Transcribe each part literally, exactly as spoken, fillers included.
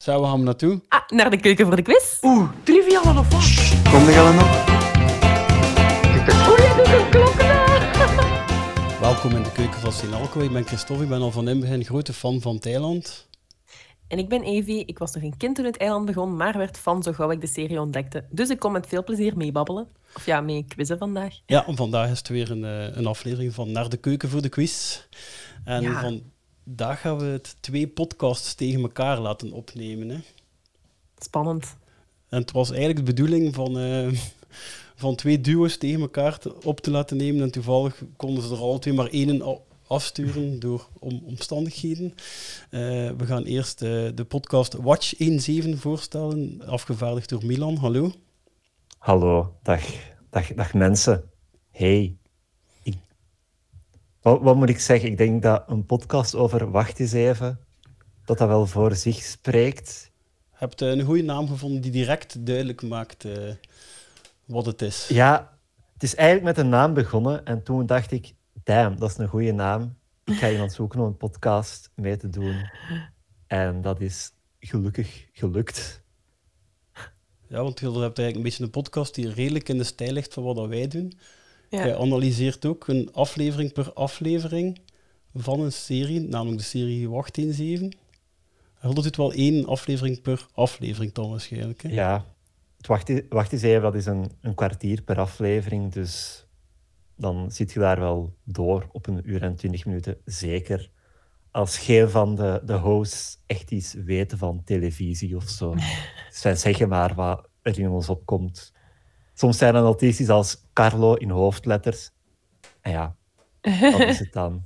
Zo, waar gaan we naartoe? Ah, naar de keuken voor de quiz. Oeh, trivia aan of wat? Kom er al nog? Oeh, jij doet een klok na. Welkom in de keuken van Sinalco. Ik ben Christophe, ik ben al van in het begin grote fan van Thailand. En ik ben Evie. Ik was nog een kind toen het eiland begon, maar werd fan zo gauw ik de serie ontdekte. Dus ik kom met veel plezier meebabbelen. Of ja, mee quizzen vandaag. Ja, vandaag is het weer een, eh, een aflevering van Naar de Keuken voor de Quiz. En Ja. vandaag gaan we het twee podcasts tegen elkaar laten opnemen. Hè. Spannend. En het was eigenlijk de bedoeling van, eh, van twee duo's tegen elkaar te- op te laten nemen. En toevallig konden ze er alle twee maar één a- afsturen door om, omstandigheden. Eh, we gaan eerst eh, de podcast Watch zeventien voorstellen, afgevaardigd door Milan. Hallo. Hallo, dag, dag, dag mensen. Hey. Ik, wat, wat moet ik zeggen? Ik denk dat een podcast over Wacht eens even, dat dat wel voor zich spreekt. Je hebt eh, een goede naam gevonden die direct duidelijk maakt eh, wat het is. Ja, het is eigenlijk met een naam begonnen en toen dacht ik, damn, dat is een goede naam. Ik ga iemand zoeken om een podcast mee te doen. En dat is gelukkig gelukt. Ja, want je hebt eigenlijk een beetje een podcast die redelijk in de stijl ligt van wat dat wij doen. Ja. Jij analyseert ook een aflevering per aflevering van een serie, namelijk de serie Wacht eens even. Je doet wel één aflevering per aflevering dan waarschijnlijk. Hè? Ja, het wacht, e- wacht eens even, dat is een, een kwartier per aflevering, dus dan zit je daar wel door op een uur en twintig minuten, zeker. Als geen van de, de hosts echt iets weten van televisie of zo. Zij zeggen maar wat er in ons opkomt. Soms zijn er notities als Carlo in hoofdletters. En ja, dat is het dan.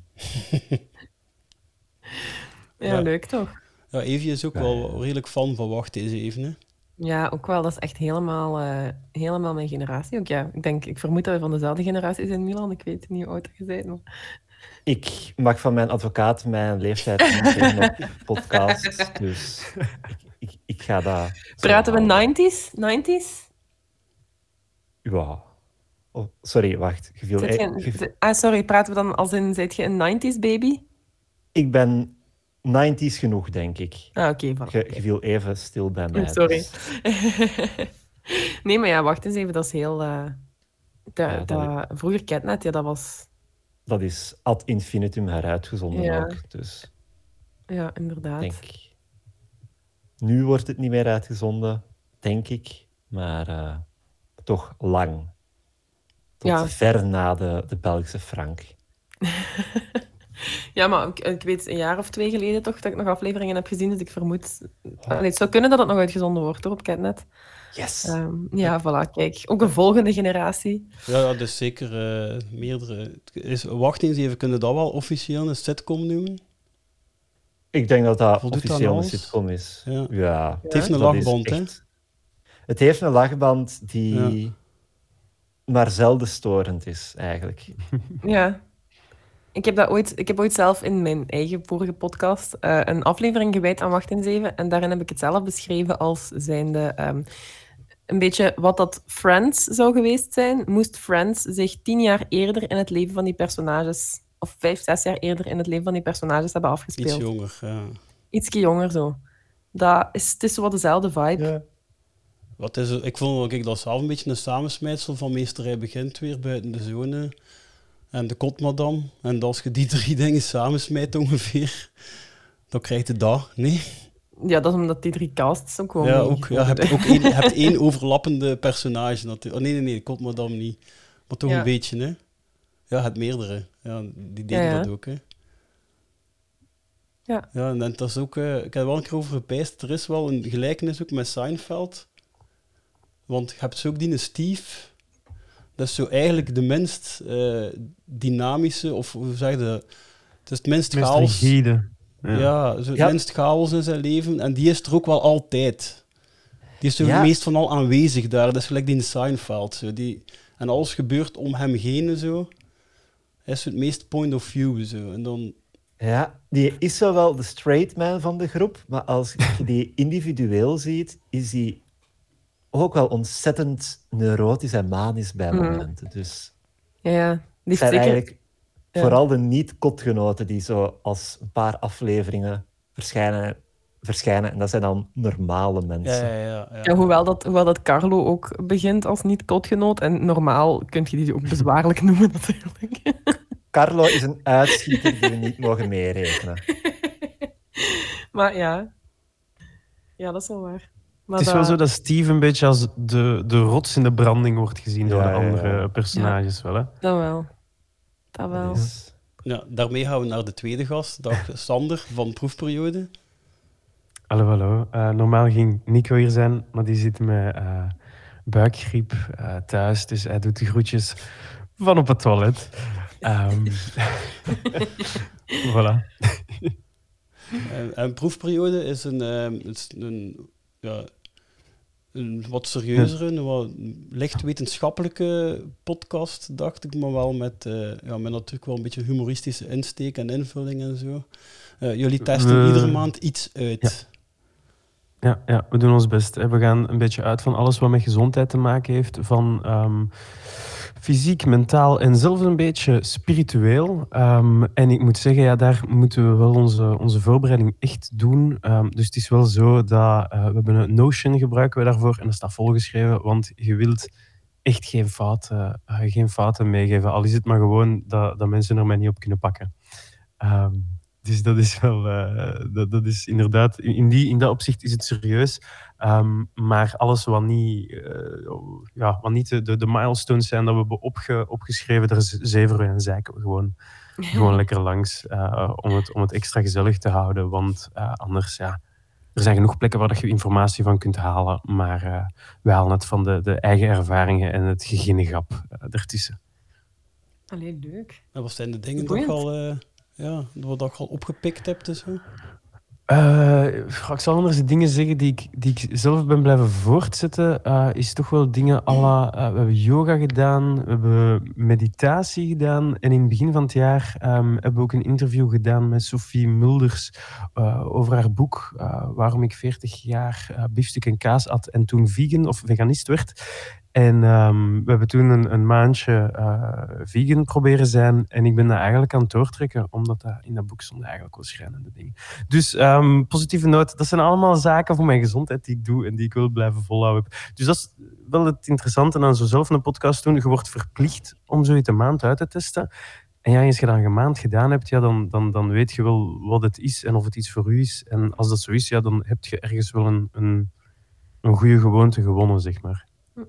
Ja, Ja. leuk toch? Ja, Evie is ook Ja, wel ja. redelijk fan van Wacht eens even. Hè? Ja, ook wel. Dat is echt helemaal, eh, helemaal mijn generatie. Ook, ja. Ik denk, ik vermoed dat we van dezelfde generatie zijn, Milan. Ik weet niet hoe oud je bent, maar... Ik mag van mijn advocaat mijn leeftijd niet zeggen op podcast. Dus ik, ik, ik ga dat... zo Praten we houden. nineties? nineties? Ja. Oh, sorry, wacht. Je viel, Zit e- je een- je- z- ah, sorry, praten we dan als in, zit je een nineties baby? Ik ben nineties genoeg, denk ik. Ah, oké, voilà. Je, je viel even stil bij mij. Sorry. dus- Nee, maar ja, wacht eens even, dat is heel... eh, dat, Ja, dat dat, vroeger Catnet, ja, dat was... dat is ad infinitum heruitgezonden Ja. ook. Dus Ja, ik inderdaad. denk... Nu wordt het niet meer uitgezonden, denk ik. Maar eh, toch lang. Tot Ja. ver na de, de Belgische frank. Ja, maar ik, ik weet een jaar of twee geleden toch dat ik nog afleveringen heb gezien, dus ik vermoed... Allee, het zou kunnen dat het nog uitgezonden wordt, hoor, op Catnet. Yes! Ehm, ja, voilà, kijk. Ook een volgende generatie. Ja, ja, dus zeker eh, meerdere. Is, Wacht eens even, kunnen we dat wel officieel een sitcom noemen? Ik denk dat dat Voldoet aan officieel een alles? sitcom is. Ja. Ja. Het heeft een dat is lachband, hè? echt- Het heeft een lachband die maar zelden storend is, eigenlijk. Ja. Ik heb, dat ooit, ik heb ooit zelf in mijn eigen vorige podcast eh, een aflevering gewijd aan Wacht eens even. En daarin heb ik het zelf beschreven als zijnde ehm, een beetje wat dat Friends zou geweest zijn. Moest Friends zich tien jaar eerder in het leven van die personages, of vijf, zes jaar eerder in het leven van die personages hebben Iets afgespeeld. jonger. Ja. Ietsje jonger zo. Dat is, het is zo wat dezelfde vibe. Ja. Wat is het? Ik vond wel, kijk, dat is zelf een beetje een samensmijtsel van Meesterij Begint weer buiten de zone en de Kotmadam. En als je die drie dingen samensmijt ongeveer, dan krijg je dat. Nee? Ja, dat is omdat die drie casts ook gewoon Ja, mee ook. Ja, je hebt ook één, je hebt één overlappende personage natuurlijk. Oh, nee, nee, nee, de Kotmadam niet. Maar toch Ja. een beetje, hè? Ja, het meerdere. Ja, die deden Ja, ja. dat ook, hè? Ja. Ja, en dat is ook... eh, ik heb er wel een keer over gepijst. Er is wel een gelijkenis ook met Seinfeld. Want je hebt zo ook die Steve. Dat is zo eigenlijk de minst eh, dynamische, of hoe zeg je dat? Het is het minst Meest chaos. rigide. Ja, Ja. zo het Ja. minst chaos in zijn leven. En die is er ook wel altijd. Die is zo Ja. het meest van al aanwezig daar. Dat is gelijk die in Seinfeld. Zo. Die, en alles gebeurt om hem heen en zo. Hij is zo het meest point of view. Zo. En dan... Ja, die is zo wel de straight man van de groep, maar als je die individueel ziet, is die ook wel ontzettend neurotisch en manisch bij Mhm. momenten. Dus Ja, ja. Die het heeft zijn zeker... eigenlijk Ja. vooral de niet-kotgenoten die zo als een paar afleveringen verschijnen verschijnen. En dat zijn dan normale Ja, mensen. ja, ja, ja. Ja, hoewel, dat, hoewel dat Carlo ook begint als niet-kotgenoot. En normaal kun je die ook bezwaarlijk noemen, natuurlijk. Carlo is een uitschieter die we niet mogen meerekenen. Maar ja. Ja, dat is wel waar. Maar Het is wel zo dat Steve een beetje als de, de rots in de branding wordt gezien door Ja, de ja, andere ja. personages wel, hè? Dat wel. Dat wel. Dus, Ja, daarmee gaan we naar de tweede gast. Dag Sander van Proefperiode. Hallo, hallo. Eh, normaal ging Nico hier zijn, maar die zit met eh, buikgriep eh, thuis, dus hij doet de groetjes van op het toilet. Ehm voilà. En, en Proefperiode is een, ehm, is een, ja, een wat serieuzere, een wat licht wetenschappelijke podcast, dacht ik, maar wel met, eh, ja, met natuurlijk wel een beetje humoristische insteek en invulling en zo. Eh, jullie testen We- iedere maand iets uit. Ja, ja, we doen ons best. Hè. We gaan een beetje uit van alles wat met gezondheid te maken heeft. Van ehm, fysiek, mentaal en zelfs een beetje spiritueel. Ehm, en ik moet zeggen, ja, daar moeten we wel onze, onze voorbereiding echt doen. Ehm, dus het is wel zo dat eh, we hebben een Notion gebruiken we daarvoor. En dat staat volgeschreven, want je wilt echt geen fouten, eh, geen fouten meegeven. Al is het maar gewoon dat, dat mensen er mij niet op kunnen pakken. Ehm, dus dat is wel, eh, dat, dat is inderdaad, in, die, in dat opzicht is het serieus. Um, maar alles wat niet, uh, ja, wat niet de, de, de milestones zijn dat we hebben opge, opgeschreven, daar zeveren we en zeiken we gewoon, gewoon lekker langs uh, om, het, om het extra gezellig te houden. Want uh, anders, ja, er zijn genoeg plekken waar je informatie van kunt halen, maar uh, we halen het van de, de eigen ervaringen en het geginnegap uh, ertussen. Allee, leuk. En wat zijn de dingen dat je al, uh, ja, wat je al opgepikt hebt? Dus, hè? Uh, ik zal anders de dingen zeggen die ik, die ik zelf ben blijven voortzetten. Uh, is toch wel dingen à la, uh, we hebben yoga gedaan, we hebben meditatie gedaan. En in het begin van het jaar um, hebben we ook een interview gedaan met Sophie Mulders uh, over haar boek uh, waarom ik veertig jaar uh, biefstuk en kaas at en toen vegan of veganist werd. En um, we hebben toen een, een maandje uh, vegan proberen zijn. En ik ben dat eigenlijk aan het doortrekken, omdat dat in dat boek stonden eigenlijk wel schrijnende dingen. Dus um, positieve noot, dat zijn allemaal zaken voor mijn gezondheid die ik doe en die ik wil blijven volhouden. Dus dat is wel het interessante aan zo zelf een podcast doen. Je wordt verplicht om zoiets een maand uit te testen. En ja, als je dat een maand gedaan hebt, ja, dan, dan, dan weet je wel wat het is en of het iets voor u is. En als dat zo is, ja, dan heb je ergens wel een, een, een goede gewoonte gewonnen, zeg maar.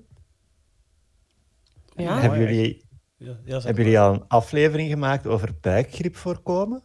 Ja. hebben jullie, Ja, ja, hebben jullie al een aflevering gemaakt over buikgriep voorkomen?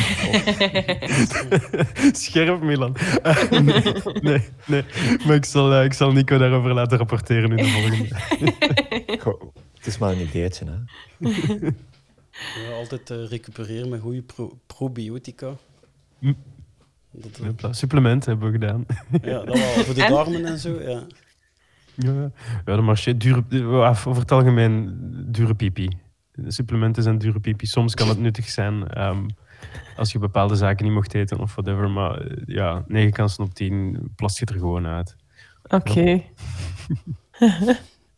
Scherp, Milan. Uh, nee, nee, nee. Maar ik zal, uh, ik zal Nico daarover laten rapporteren in de volgende. Goh, het is maar een ideetje, hè? Ja, altijd uh, recupereren met goede pro probiotica. Hm. Dat, uh... Supplementen hebben we gedaan. Ja, dat wel. Voor de en? darmen en zo, ja. Ja, ja de marché, dure, over het algemeen dure pipi. De supplementen zijn dure pipi. Soms kan het nuttig zijn um, als je bepaalde zaken niet mocht eten of whatever. Maar uh, ja, negen kansen op tien plast je er gewoon uit. Oké. Okay. Ja.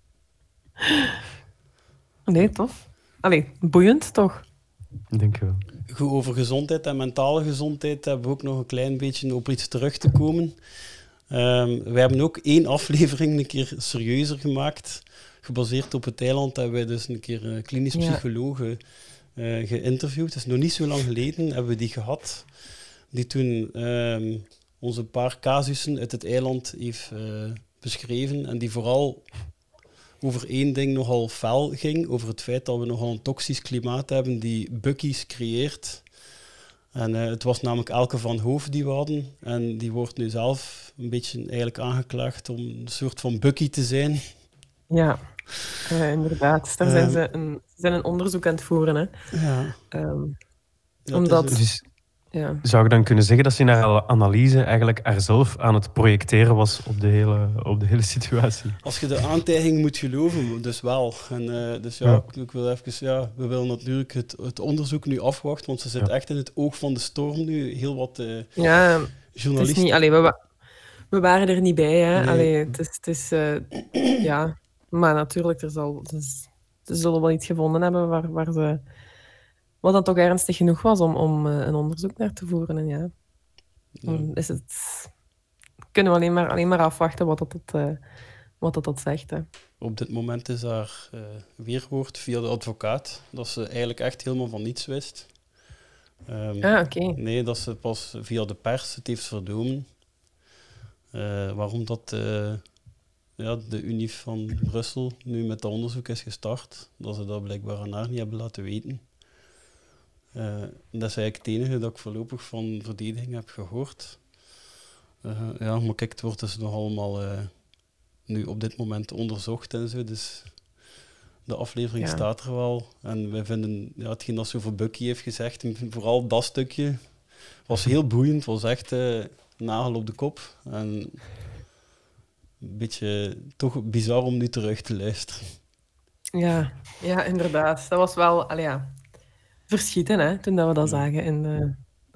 Nee, tof. Allee, boeiend toch? Denk je wel. Goed, over gezondheid en mentale gezondheid hebben we ook nog een klein beetje op iets terug te komen. Um, we hebben ook één aflevering een keer serieuzer gemaakt. Gebaseerd op het eiland hebben wij dus een keer uh, klinisch psychologen uh, geïnterviewd. Het is nog niet zo lang geleden hebben we die gehad. Die toen um, ons een paar casussen uit het eiland heeft uh, beschreven. En die vooral over één ding nogal fel ging. Over het feit dat we nogal een toxisch klimaat hebben die bukkies creëert. En uh, het was namelijk Elke van Hoof die we hadden. En die wordt nu zelf een beetje eigenlijk aangeklaagd om een soort van bukkie te zijn. Ja, uh, inderdaad. Daar zijn uh, ze een, zijn een onderzoek aan het voeren. Hè. Ja. Um, ja omdat... Dus, ja. Zou ik dan kunnen zeggen dat ze in haar analyse eigenlijk haarzelf aan het projecteren was op de hele, op de hele situatie? Als je de aantijging moet geloven, dus wel. En, uh, dus ja, ja. Ik, ik wil even, ja, we willen natuurlijk het, het onderzoek nu afwachten, want ze zit ja. echt in het oog van de storm nu. Heel wat uh, ja, journalisten... Het is niet, allee, we, we waren er niet bij. Hè. Nee. Allee, het is... Het is uh, ja, maar natuurlijk, er zal, dus, ze zullen wel iets gevonden hebben waar, waar ze... Wat dan toch ernstig genoeg was om, om uh, een onderzoek naar te voeren. En ja. Dan is het... kunnen we alleen maar, alleen maar afwachten wat dat, dat, uh, wat dat, dat zegt. Hè. Op dit moment is daar uh, weerwoord via de advocaat dat ze eigenlijk echt helemaal van niets wist. Um, ah, oké. Okay. Nee, dat ze pas via de pers het heeft vernomen. Uh, waarom dat uh, ja, de Unie van Brussel nu met dat onderzoek is gestart. Dat ze dat blijkbaar aan haar niet hebben laten weten. Uh, dat is eigenlijk het enige dat ik voorlopig van verdediging heb gehoord. Uh, ja, maar kijk, het wordt dus nog allemaal uh, nu op dit moment onderzocht en zo. Dus de aflevering ja. staat er wel. En wij vinden, ja, hetgeen dat ze over Bucky heeft gezegd, vooral dat stukje, was heel boeiend. was echt uh, nagel op de kop. En een beetje toch bizar om nu terug te luisteren. Ja, ja inderdaad. Dat was wel, allee, ja, verschieten, hè, toen dat we dat zagen. En, uh,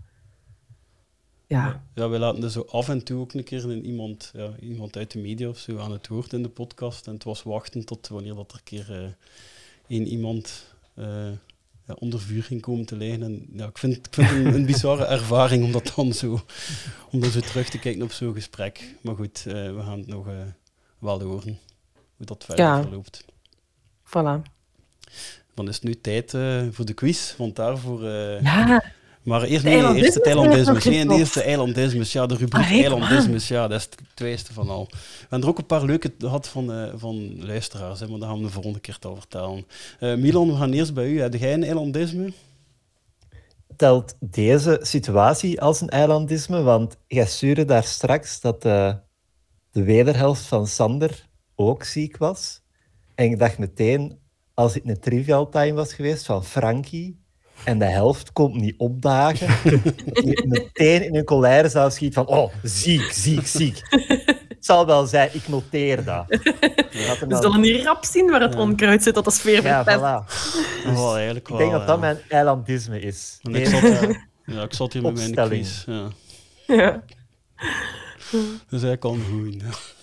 ja. ja, wij laten dus zo af en toe ook een keer een iemand, ja, iemand uit de media of zo aan het woord in de podcast. En het was wachten tot wanneer dat er een keer uh, één iemand uh, ja, onder vuur ging komen te liggen. En, ja, ik vind, ik vind het een, een bizarre ervaring om dat dan zo, om dan zo terug te kijken op zo'n gesprek. Maar goed, uh, we gaan het nog uh, wel horen hoe dat verder ja. verloopt. Voilà. Dan is het nu tijd uh, voor de quiz, want daarvoor... Uh, ja. Maar eerst, nee, eerst het eilandismus. Nee, de eerste eilandismus. Ja, de rubriek ah, eilandismus. Ja, dat is het tweede van al. We hebben er ook een paar leuke gehad van, uh, van luisteraars, hè, maar daar gaan we de volgende keer al vertellen. Uh, Milan, we gaan eerst bij u. Heb jij een eilandisme? Telt deze situatie als een eilandisme? Want jij stuurde daar straks dat uh, de wederhelft van Sander ook ziek was. En ik dacht meteen, als het een trivial time was geweest van Frankie... en de helft komt niet opdagen, die meteen in een colère zou schieten van oh, ziek, ziek, ziek. Het zal wel zijn, ik noteer dat. We dan... zullen niet rap zien waar het ja. onkruid zit, dat de sfeer ja, verpest. Voilà. Dus oh, eigenlijk wel, ik denk dat ja. dat mijn eilandisme is. En ik, zat, uh, ja, ik zat hier met mijn quiz. Ja. Ja. Dus hij kan groeien.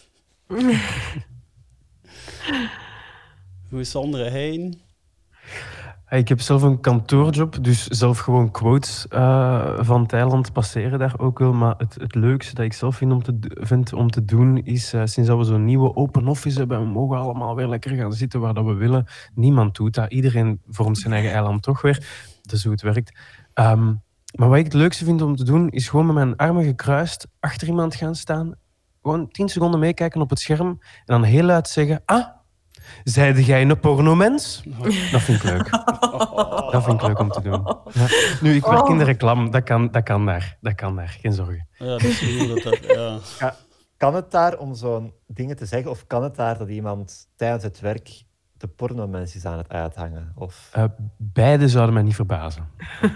Hoe is Sander heen? Ik heb zelf een kantoorjob, dus zelf gewoon quotes uh, van het eiland passeren daar ook wel. Maar het, het leukste dat ik zelf vind om te, vind om te doen is, uh, sinds dat we zo'n nieuwe open office hebben, we mogen allemaal weer lekker gaan zitten waar dat we willen. Niemand doet dat. Iedereen vormt zijn eigen eiland toch weer. Dat is hoe het werkt. Um, maar wat ik het leukste vind om te doen, is gewoon met mijn armen gekruist achter iemand gaan staan. Gewoon tien seconden meekijken op het scherm en dan heel luid zeggen, ah, zeide jij een pornomens? Oh. Dat vind ik leuk. Oh. Dat vind ik leuk om te doen. Ja. Nu, ik werk oh. in de reclame. Dat kan, dat kan daar. Dat kan daar. Geen zorgen. Ja, dat is niet dat dat... Ja. Ja, kan het daar om zo'n dingen te zeggen? Of kan het daar dat iemand tijdens het werk de pornomens is aan het uithangen? Of... Uh, beide zouden mij niet verbazen.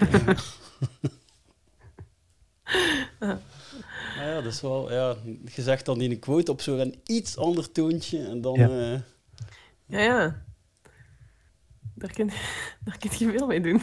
Ja. Ja, dat is wel... Ja, je zegt dan in een quote op zo'n iets ander toontje en dan... Ja, uh... ja. ja. Daar kun, daar kun je veel mee doen.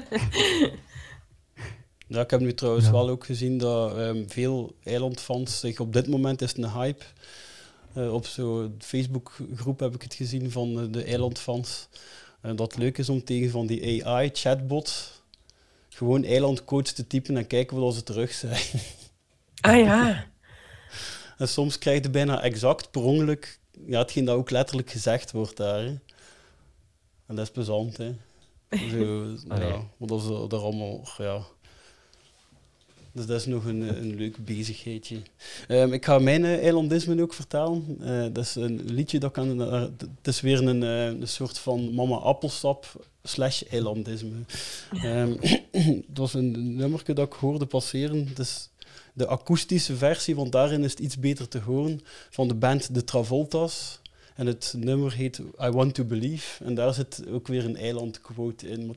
Ja, ik heb nu trouwens ja. wel ook gezien dat um, veel eilandfans zich op dit moment is een hype. Uh, op zo'n Facebookgroep heb ik het gezien van uh, de eilandfans. Uh, dat het leuk is om tegen van die A I-chatbot gewoon eilandcoach te typen en kijken wat ze terug zijn. Ah ja. En soms krijg je bijna exact per ongeluk ja, hetgeen dat ook letterlijk gezegd wordt daar. Hè. En dat is plezant, hè. Zo, ja, wat ze daar allemaal... Ja. Dus dat is nog een, een leuk bezigheidje. Um, ik ga mijn uh, eilandisme ook vertellen. Uh, dat is een liedje dat kan... Uh, het is weer een, uh, een soort van mama appelsap slash eilandisme. Um, het was een nummerke dat ik hoorde passeren. Het is de akoestische versie, want daarin is het iets beter te horen, van de band De Travolta's. En het nummer heet I Want To Believe. En daar zit ook weer een eilandquote in.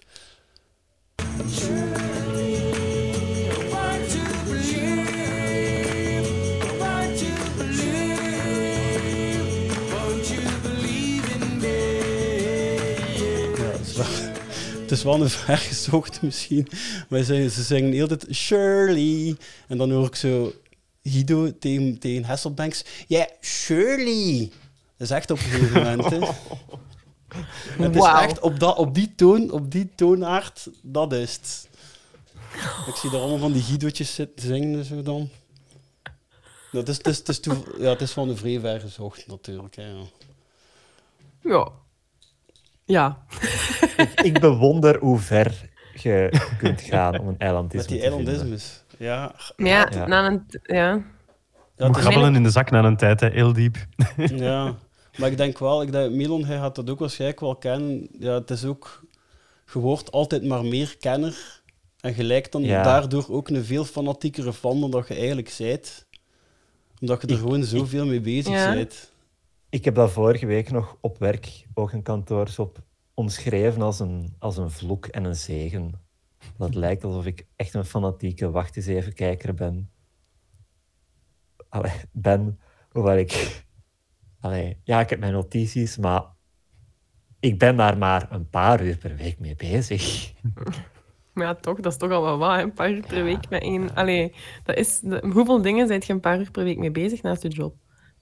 Het is wel een ver gezocht misschien, maar ze, ze zingen heel tijd Shirley. En dan hoor ik zo Guido tegen, tegen Hasselbanks. Ja, yeah, Shirley. Dat is echt op een gegeven moment. Hè. Het is wow. echt op, dat, op, die toon, op die toonaard, dat is het. Ik zie daar allemaal van die Guidootjes zitten zingen en zo dan. Nou, het, is, het, is, het, is toe, ja, het is van de vrij ver gezocht, natuurlijk. Hè, ja. Ja. Ja. ik, ik bewonder hoe ver je kunt gaan om een eilandisme Met die te vinden. eilandismes. Ja, Maar ja, Ja. na een... t- Ja. ja, Moet het is- grabbelen in de zak na een tijd, hè. Heel diep. ja, maar ik denk wel, ik denk, Milon, hij gaat dat ook waarschijnlijk wel kennen. Ja, het is ook, je wordt altijd maar meer kenner. En gelijk dan Ja. daardoor ook een veel fanatiekere fan dan dat je eigenlijk zijt. Omdat je er Ik- gewoon zoveel mee bezig Ja. bent. Ik heb dat vorige week nog op werk, ook een kantoorshop, omschreven als een, als een vloek en een zegen. Dat lijkt alsof ik echt een fanatieke wacht eens even kijker ben. Allee, ben, hoewel ik... Allee, ja, ik heb mijn notities, maar ik ben daar maar een paar uur per week mee bezig. Maar ja, toch, dat is toch al wel wat, hè? Een paar uur per week met één... Allee, dat is... de- hoeveel dingen zijn je een paar uur per week mee bezig naast je job?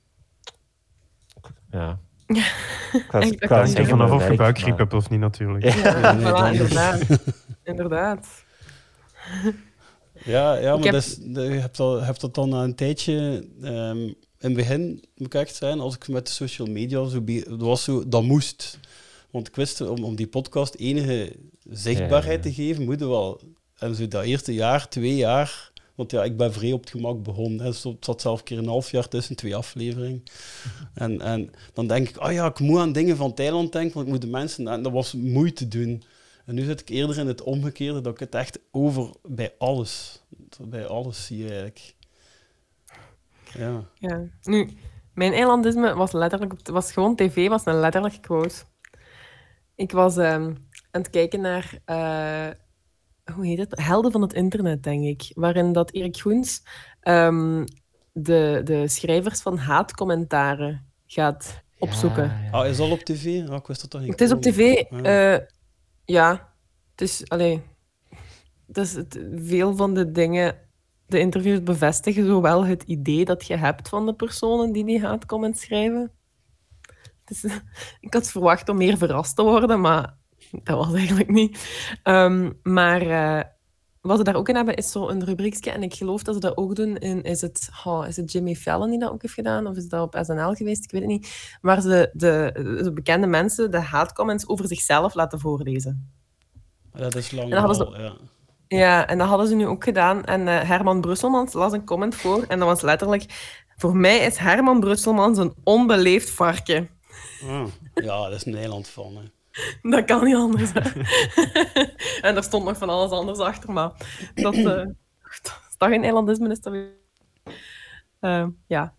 Ja. Ik was, Ik ik dacht wou dat Ik zeggen vanaf mijn of je werk, buikgriep maar- hebt of niet, natuurlijk. Ja. Ja, nee, voilà, dan- inderdaad. Inderdaad. Ja, ja maar heb- dat is, de- je hebt, al, je hebt dat dan na een tijdje... ehm, in het begin, moet ik echt zijn, als ik met de social media zo... be- Dat was zo, dat moest. Want ik wist, om, om die podcast enige zichtbaarheid Ja, ja. te geven, moeten we wel... En zo dat eerste jaar, twee jaar... Want ja, ik ben vrij op het gemak begonnen. Hè. Dus het zat zelf een keer een half jaar tussen twee afleveringen. En, en dan denk ik, oh ja, ik moet aan dingen van Thailand denken, want ik moet de mensen... En dat was moeite doen. En nu zit ik eerder in het omgekeerde, dat ik het echt over bij alles... Bij alles zie je eigenlijk. Ja. Ja. Nu, mijn eilandisme was letterlijk... op- was gewoon tv, was een letterlijke quote. Ik was ehm, aan het kijken naar... eh, hoe heet het? Helden van het internet, denk ik. Waarin dat Erik Goens ehm, de, de schrijvers van haatcommentaren gaat opzoeken. Ja, ja. Ah, is dat op tv? Ah, ik wist dat toch niet. Het is op komen. tv. Ja. eh, ja, het is... Allee, dus het, veel van de dingen... De interviews bevestigen zowel het idee dat je hebt van de personen die die haatcomments schrijven. Dus, ik had verwacht om meer verrast te worden, maar dat was eigenlijk niet. Ehm, maar eh, wat ze daar ook in hebben, is zo een rubriekje. En ik geloof dat ze dat ook doen in... Is het, oh, is het Jimmy Fallon die dat ook heeft gedaan? Of is dat op S N L geweest? Ik weet het niet. Waar ze de, de bekende mensen de haatcomments over zichzelf laten voorlezen. Dat is lang En dan hadden ze- al, ja. Ja, en dat hadden ze nu ook gedaan. En eh, Herman Brusselmans las een comment voor. En dat was letterlijk... Voor mij is Herman Brusselmans een onbeleefd varken. Ah, ja, dat is een eiland van. Hè. Dat kan niet anders. Hè. En er stond nog van alles anders achter, maar dat, eh dat is toch geen eilandisme, is dat weer... Eh, ja.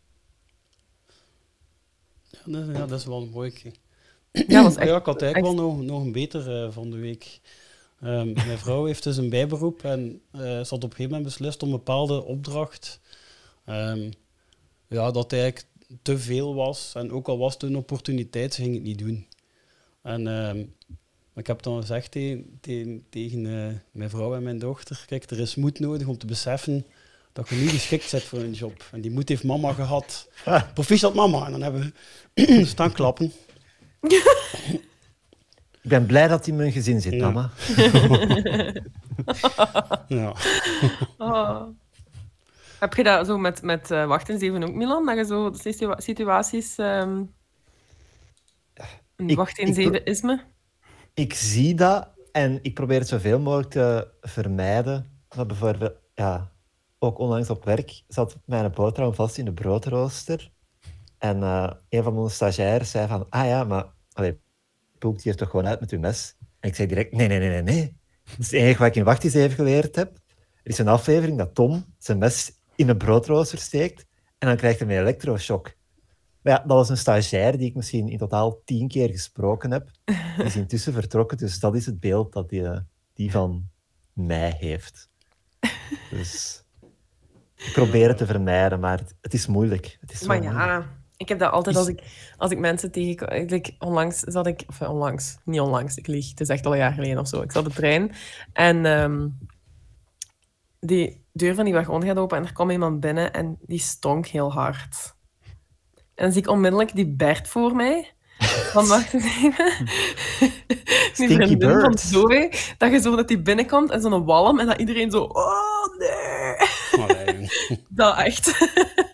Ja, dat, is- ja, dat is wel een mooi. Ja, was echt... Ja, ik had eigenlijk echt- wel nog, nog een beter eh, van de week. Ehm, mijn vrouw heeft dus een bijberoep en eh, ze had op een gegeven moment beslist om een bepaalde opdracht, ehm, ja, dat eigenlijk te veel was. En ook al was het een opportuniteit, ze ging het niet doen. En ehm, ik heb dan gezegd tegen, tegen, tegen eh, mijn vrouw en mijn dochter, kijk, er is moed nodig om te beseffen dat je niet geschikt bent voor een job. En die moed heeft mama gehad. Proficiat mama. En dan hebben we staan klappen. Ik ben blij dat hij in mijn gezin zit, Ja. mama. Ja. Ah. Heb je dat zo met, met uh, Wacht eens even ook, Milan? Dat je zo situa- situaties... ehm Ik- Wacht eens ik pro- even, is me? Ik zie dat en ik probeer het zoveel mogelijk te vermijden. Maar bijvoorbeeld, ja, ook onlangs op werk zat mijn boterham vast in de broodrooster. En eh, een van onze stagiairs zei van, ah ja, maar allee, poelt hier toch gewoon uit met uw mes? En ik zei direct, nee, nee, nee, nee, nee. Dat is het enige wat ik in Wacht eens even geleerd heb. Er is een aflevering dat Tom zijn mes in een broodrooster steekt en dan krijgt hij een elektroshock. Maar ja, dat was een stagiair die ik misschien in totaal tien keer gesproken heb. Die is intussen vertrokken, dus dat is het beeld dat die, eh, die van mij heeft. Dus ik probeer het te vermijden, maar het, het is moeilijk. Het is zo Maar moeilijk. ja, ik heb dat altijd Is- als ik, als ik mensen tegenkom. Eigenlijk onlangs zat ik, of onlangs, niet onlangs, ik lieg. Het is echt al een jaar geleden of zo. Ik zat op de trein en ehm, die deur van die wagon gaat open en er kwam iemand binnen en die stonk heel hard. En dan zie ik onmiddellijk die Bert voor mij. Van wacht eens even. Die Stinky vriendin van birds. Zoe, dat je zo dat die binnenkomt en zo'n walm en dat iedereen zo... Oh, nee. Allee, jong. Dat echt.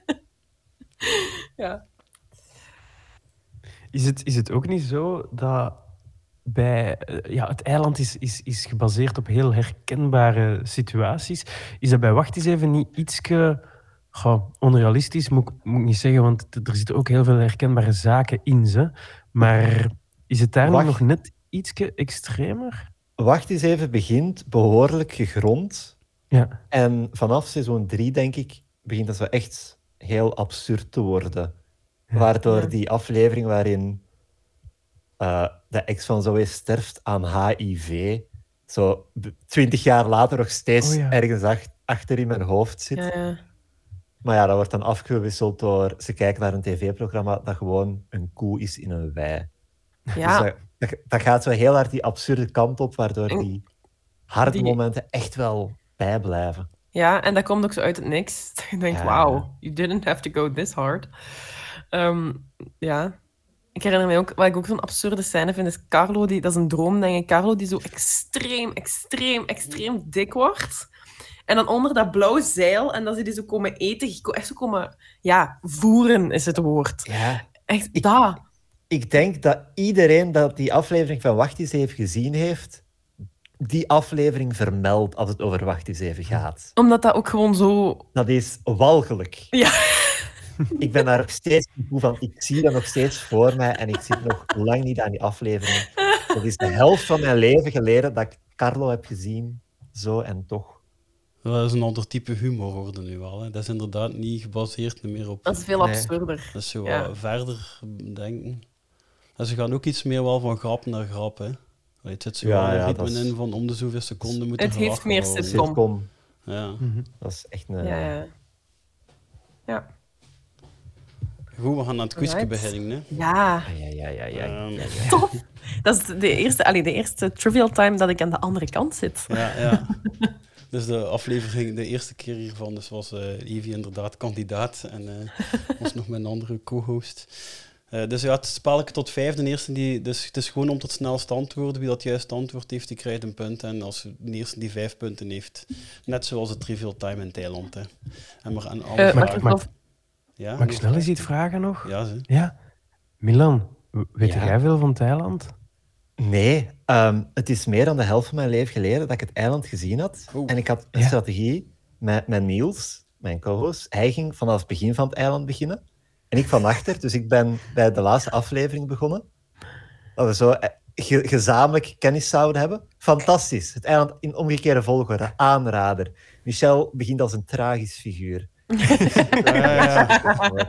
Ja. Is het, is het ook niet zo dat bij... eh, Ja, het eiland is, is, is gebaseerd op heel herkenbare situaties. Is dat bij Wacht eens even niet ietske... Goh, onrealistisch moet, ik- moet ik niet zeggen, want t- er zitten ook heel veel herkenbare zaken in ze. Maar is het daar niet Wacht. nog net ietske extremer? Wacht eens even begint behoorlijk gegrond. Ja. En vanaf seizoen drie, denk ik, begint dat zo echt heel absurd te worden. Ja. Waardoor Ja. die aflevering waarin eh, de ex van Zoe sterft aan H I V, zo twintig jaar later nog steeds Oh ja. ergens ach- achter in mijn hoofd zit. Ja, ja. Maar ja, dat wordt dan afgewisseld door ze kijken naar een tv-programma dat gewoon een koe is in een wei. Ja, Dus dat, dat, dat gaat zo heel hard die absurde kant op, waardoor En die harde die- momenten echt wel bijblijven. ja, en dat komt ook zo uit het niks. Dat je denkt, Ja. wauw, you didn't have to go this hard. Ehm, ja. Ik herinner me ook, wat ik ook zo'n absurde scène vind, is Carlo, die, dat is een droom, denk ik, Carlo die zo extreem, extreem, extreem dik wordt. En dan onder dat blauwe zeil, en dan zie je die zo komen eten, echt zo komen, ja, voeren is het woord. Ja, Echt, Ik- dat. ik denk dat iedereen dat die aflevering van Wacht eens even gezien heeft, die aflevering vermeldt als het over Wacht eens even gaat. Omdat dat ook gewoon zo... Dat is walgelijk. Ja. Ik ben daar nog steeds moe van. Ik zie dat nog steeds voor mij en ik zit nog lang niet aan die aflevering. Dat is de helft van mijn leven geleden dat ik Carlo heb gezien. Zo en toch. Dat is een ander type humor worden nu wel. Hè. Dat is inderdaad niet gebaseerd meer op... Dat is veel Nee. absurder. Dat is zo Ja. wat verder denken. En ze gaan ook iets meer wel van grap naar grap. Hè. Allee, het zit zo Ja, wel een ja, ritme dat is- in van om de zoveel seconden moeten Het heeft gelachen meer worden. sitcom. Sitcom, Ja. dat is echt een... Ja, ja. Ja. Goed, we gaan naar het quizje Alright. beginnen. Hè. Ja. Ja, ja, ja, ja, ja, Ehm, ja, ja. Tof. Dat is de eerste, allee, de eerste trivial time dat ik aan de andere kant zit. Ja, ja. Dus de aflevering, de eerste keer hiervan, dus was eh Evie inderdaad kandidaat en eh was nog mijn andere co-host. Eh, dus ja, het spelletje tot vijf. De eerste die, dus het is gewoon om tot snel te antwoorden. Wie dat juiste antwoord heeft, die krijgt een punt. En als de eerste die vijf punten heeft, net zoals het Trivial Time in Thailand. Hè. En maar aan alle Eh, vragen... mag ik nog- Ja, Mag ik snel eens iets vragen nog? Ja, ze. Ja. Milan, w- weet Ja? jij veel van Thailand? Nee, ehm, het is meer dan de helft van mijn leven geleden dat ik het eiland gezien had. Oeh. En ik had een Ja. strategie met, met Niels, mijn co-host. Hij ging vanaf het begin van het eiland beginnen. En ik van achter. Dus ik ben bij de laatste aflevering begonnen. Dat we zo eh, ge- gezamenlijk kennis zouden hebben. Fantastisch. Het eiland in omgekeerde volgorde. Aanrader. Michel begint als een tragisch figuur. Ja, ja.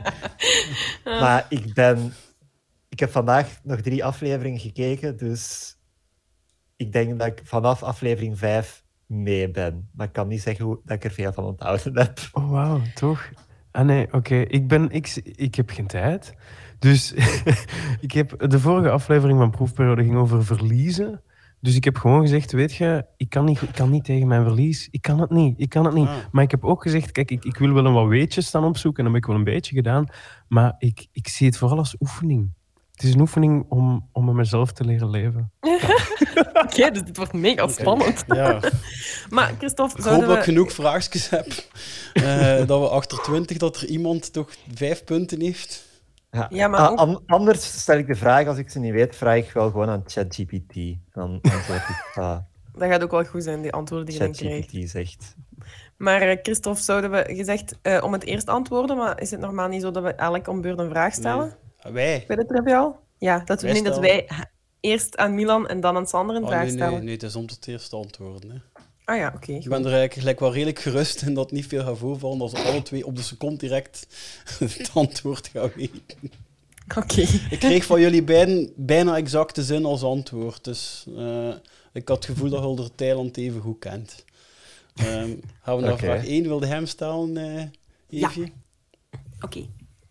Maar ik ben... Ik heb vandaag nog drie afleveringen gekeken, dus ik denk dat ik vanaf aflevering vijf mee ben. Maar ik kan niet zeggen hoe, dat ik er veel van onthouden heb. Oh, wauw, toch? Ah nee, oké. Ik ben... Ik, ik heb geen tijd. Dus ik heb... De vorige aflevering van Proefperiode ging over verliezen. Dus ik heb gewoon gezegd, weet je, ik kan niet, ik kan niet tegen mijn verlies. Ik kan het niet, ik kan het niet. Ah. Maar ik heb ook gezegd, kijk, ik, ik wil wel een wat weetjes staan opzoeken. En dat heb ik wel een beetje gedaan. Maar ik, ik zie het vooral als oefening. Het is een oefening om, om met mezelf te leren leven. Oké, dus dit wordt mega spannend. Ja. Maar Christophe, Ik hoop zouden dat ik we... genoeg vraagjes heb. Eh, dat we achter twintig, dat er iemand toch vijf punten heeft. Ja, maar Ah, ook- an- anders stel ik de vraag, als ik ze niet weet, vraag ik wel gewoon aan ChatGPT. Dan antwoord ik wat Dat gaat ook wel goed zijn, die antwoorden die je dan krijgt. ChatGPT zegt. Maar eh, Christophe, zouden we gezegd eh, om het eerst antwoorden, maar is het normaal niet zo dat we elk om beurt een vraag stellen Nee. Wij. bij de trivial? Ja, dat we Wij niet dat stellen. wij ha- eerst aan Milan en dan aan Sander een Oh, vraag nee, nee, stellen. nee, het is om tot eerst te antwoorden. Hè. Ah ja, oké. Ik ben er eigenlijk gelijk wel redelijk gerust in dat niet veel gaat voorvallen als we alle twee op de seconde direct het antwoord gaan weten. Oké. Ik kreeg van jullie beiden bijna exact de zin als antwoord, dus eh, ik had het gevoel dat Hulder Thailand even goed kent. Ehm, gaan we naar Oké. vraag één. Wilde hem stellen, eh Evie? Oké.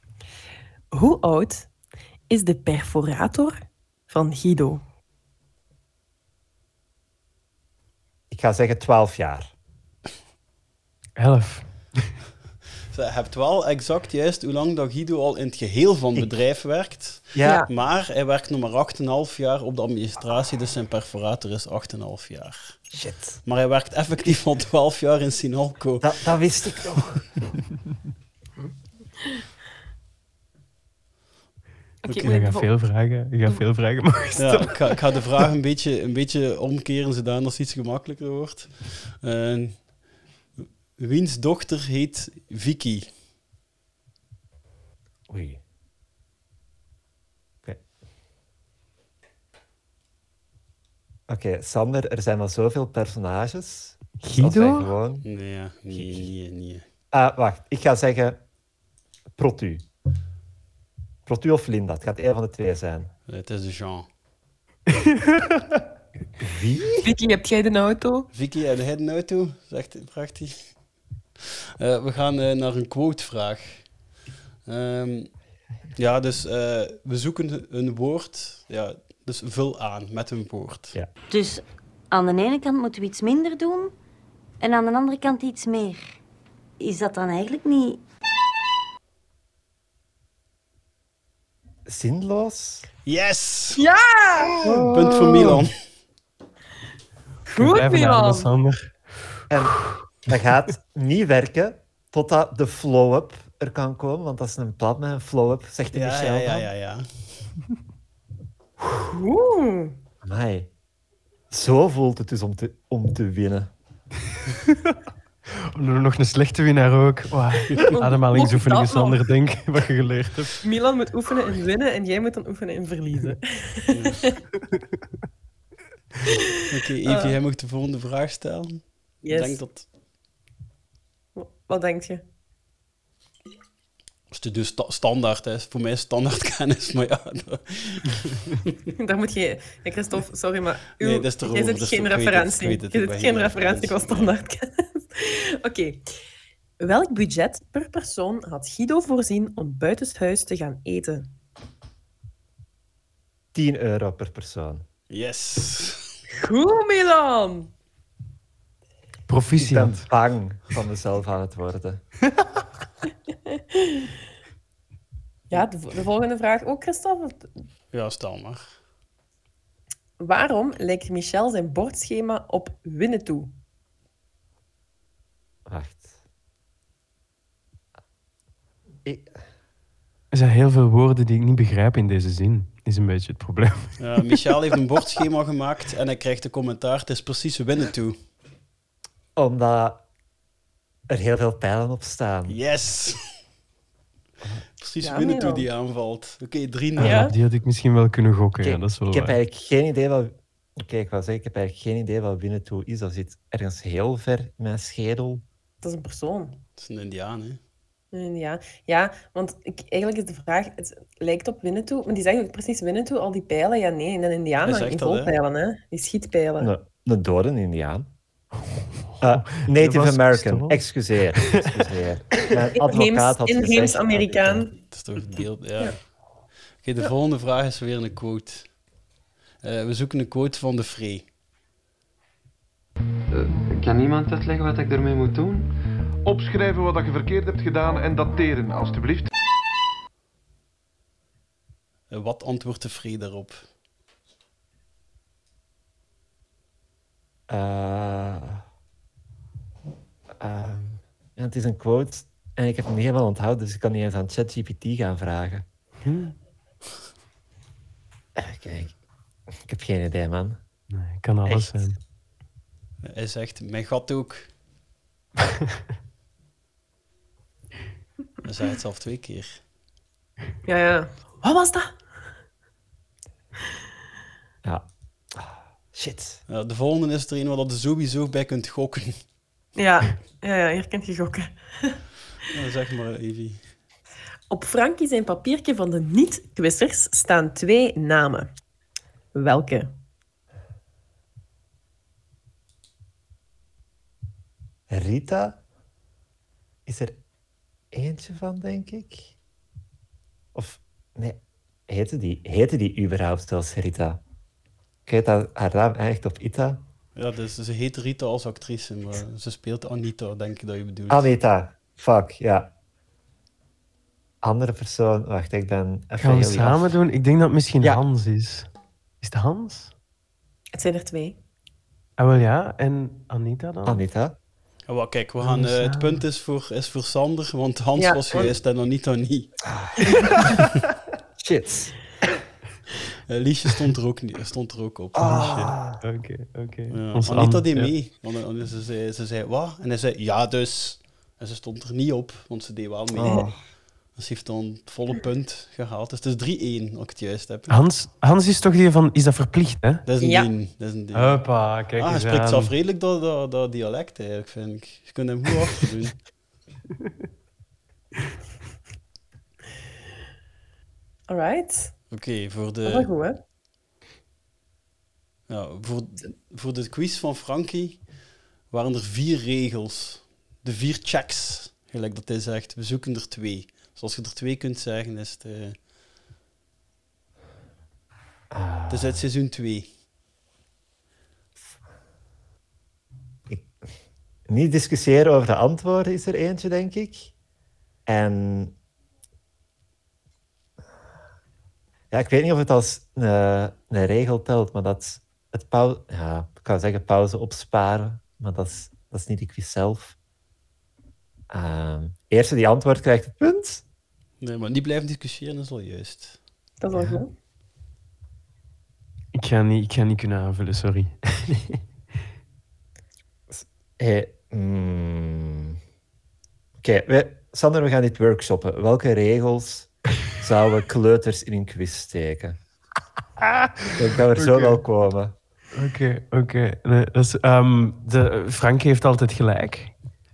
Hoe oud is de perforator van Guido? Ik ga zeggen twaalf jaar. Elf. Je hebt wel exact juist hoe lang dat Guido al in het geheel van het Ik- bedrijf werkt. Ja, Ja. Maar hij werkt nog maar acht komma vijf jaar op de administratie, dus zijn perforator is acht komma vijf jaar. shit. Maar hij werkt effectief al twaalf jaar in Sinalco. Dat, dat wist ik nog. Oké, Oké, moet Je ik gaat vo- veel vragen. Je gaat veel vragen mogen Ja, stellen. ik, ga, ik ga de vraag een beetje, een beetje omkeren, zodat het iets gemakkelijker wordt. Uh, wiens dochter heet Vicky? Oei. Oké. Oké, Sander, er zijn al zoveel personages. Dus als wij Guido? gewoon... Nee, nee, nee, nee. Ah, wacht. Ik ga zeggen Protu. Protu of Linda. Het gaat één van de twee zijn. Het is de Jean. Wie? Vicky, heb jij de auto? Vicky, heb jij een auto? Zegt, vraagt hij. Uh, we gaan uh, naar een quote-vraag. Um, ja, dus uh, we zoeken een woord. Ja, dus vul aan met een woord. Ja. Dus aan de ene kant moeten we iets minder doen en aan de andere kant iets meer. Is dat dan eigenlijk niet... Zinloos? Yes! Ja! Punt voor Milan. Goed, Blijven aan, Milan. Sander. En dat gaat niet werken totdat de flow-up er kan komen, want dat is een plat met een flow-up, zegt de Ja, Michel ja, ja, dan. ja, ja. Oeh. Amai. Zo voelt het dus om te, om te winnen. Nog een slechte winnaar ook. Wow. Ademhalingsoefeningen, Ook dat nog. Sander, denk wat je geleerd hebt. Milan moet oefenen in winnen en jij moet dan oefenen in verliezen. Oké, Evie, jij mag de volgende vraag stellen. Yes. Ik denk dat... Wat denk je? Als het dus sta- standaard is, voor mij is standaard kennis, maar ja... dat- Daar moet je... Ja, Christophe, sorry, maar... Uw, Nee, dat is erover, jij dat zit is geen toch- ik weet het, referentie. ik weet het, Je ik zit ben geen geen referentie qua referentie. standaardkennis. Oké. Welk budget per persoon had Guido voorzien om buitenshuis te gaan eten? tien euro per persoon. Yes. Goed, Milan! Ik ben Proficiat. bang van mezelf aan het worden. Ja, de, de volgende vraag ook, Christophe. Ja, stel maar. Waarom lijkt Michel zijn bordschema op Winnetou? Wacht. Ik, Er zijn heel veel woorden die ik niet begrijp in deze zin. Is een beetje het probleem. Ja, Michel heeft een bordschema gemaakt en hij krijgt de commentaar. Het is precies winnen toe. omdat er heel veel pijlen op staan. Yes. Precies Ja, winnen toe Milan. die aanvalt. Oké, drie nul. Ja. Ah, die had ik misschien wel kunnen gokken. Oké, Ja, dat is wel ik heb waar. eigenlijk geen idee wat... Oké, ik wou zeggen, ik heb eigenlijk geen idee wat Winnetou is. Dat zit ergens heel ver in mijn schedel. Dat is een persoon. Dat is een Indiaan, hè. Nee, Ja, ja want ik, eigenlijk is de vraag, het lijkt op Winnetou, maar die zeggen ook precies Winnetou, al die pijlen. Ja, nee, een Indiaan Hij hangt zegt niet dat, vol hè. pijlen, hè. Die schietpijlen. Een, een doden-Indiaan. Uh, Native was American, pistool. excuseer. excuseer. Mijn advocaat Inheems, had inheems gezegd... Amerikaan. Dat is toch het beeld, ja. Oké, de volgende vraag is weer een quote. Eh, we zoeken een quote van de Free. Uh, kan iemand uitleggen wat ik ermee moet doen? Opschrijven wat je verkeerd hebt gedaan en dateren, alstublieft. Eh, wat antwoordt de Free daarop? Uh, uh, ja, het is een quote en ik heb hem niet helemaal onthouden, dus ik kan niet eens aan ChatGPT gaan vragen. Hm? Uh, kijk, ik heb geen idee, man. Nee, kan alles Echt? zijn. Hij zegt, mijn gat ook. Hij zei het zelf twee keer. Ja, ja. Wat was dat? Ja. Shit. Ja, de volgende is er een waar je sowieso bij kunt gokken. Ja, ja, ja, hier kunt je gokken. Ja, zeg maar, Evie. Op Frankie zijn papiertje van de niet-quizers staan twee namen. Welke? Rita is er eentje van, denk ik. Of, nee, heette die, heette die überhaupt zelfs Rita? Ik weet dat haar naam eindigt op Ita. Ja, dus ze heet Rita als actrice, maar ze speelt Anita, denk ik dat je bedoelt. Anita. Fuck, ja. andere persoon... Wacht, ik ben even Gaan we heel samen af. doen? Ik denk dat het misschien Ja. Hans is. Is het Hans? Het zijn er twee. Ah, wel ja. En Anita dan? Anita? Ja, wel, kijk, we Ja, gaan, we eh, het samen. punt is voor, is voor Sander, want Hans Ja, was want- juist en Anita niet. Shit. Eh, Liesje stond er ook, niet, stond er ook op. Ah. Oké, oké. Ja, Ons Anita An- deed ja. mee. Want, eh, ze, zei, ze zei, wat? En hij zei, ja dus. En ze stond er niet op, want ze deed wel mee. Oh. Dus ze heeft dan het volle punt gehaald. Dus het is drie-één, als ik het juist heb. Hans, Hans is toch die van... Is dat verplicht, hè? Dat is een Ja. ding. Dat is een ding. Hoppa, kijk ah, hij eens spreekt aan. zelf redelijk dat, dat, dat dialect, eigenlijk, vind ik. Je kunt hem goed achterdoen. Alright. Oké, voor Dat is wel de... goed, hè? Ja, voor, voor de quiz van Frankie waren er vier regels. De vier checks, gelijk dat hij zegt. We zoeken er twee. Dus als je er twee kunt zeggen, is het... eh, Het is uit seizoen twee. Niet discussiëren over de antwoorden is er eentje, denk ik. En... Ja, ik weet niet of het als een, een regel telt, maar dat het pauze... Ja, ik kan zeggen pauze opsparen, maar dat is, dat is niet de quiz zelf. Uh, eerste die antwoord krijgt het punt. Nee, maar niet blijven discussiëren is al juist. Dat is wel goed. Ik ga niet, ik ga niet kunnen aanvullen, sorry. Hey, mm. Oké, okay, Sander, we gaan dit workshoppen. Welke regels zouden kleuters in een quiz steken? Ik kan er zo Oké. wel komen. Oké, oké. Nee, dat is, ehm, de Frank heeft altijd gelijk.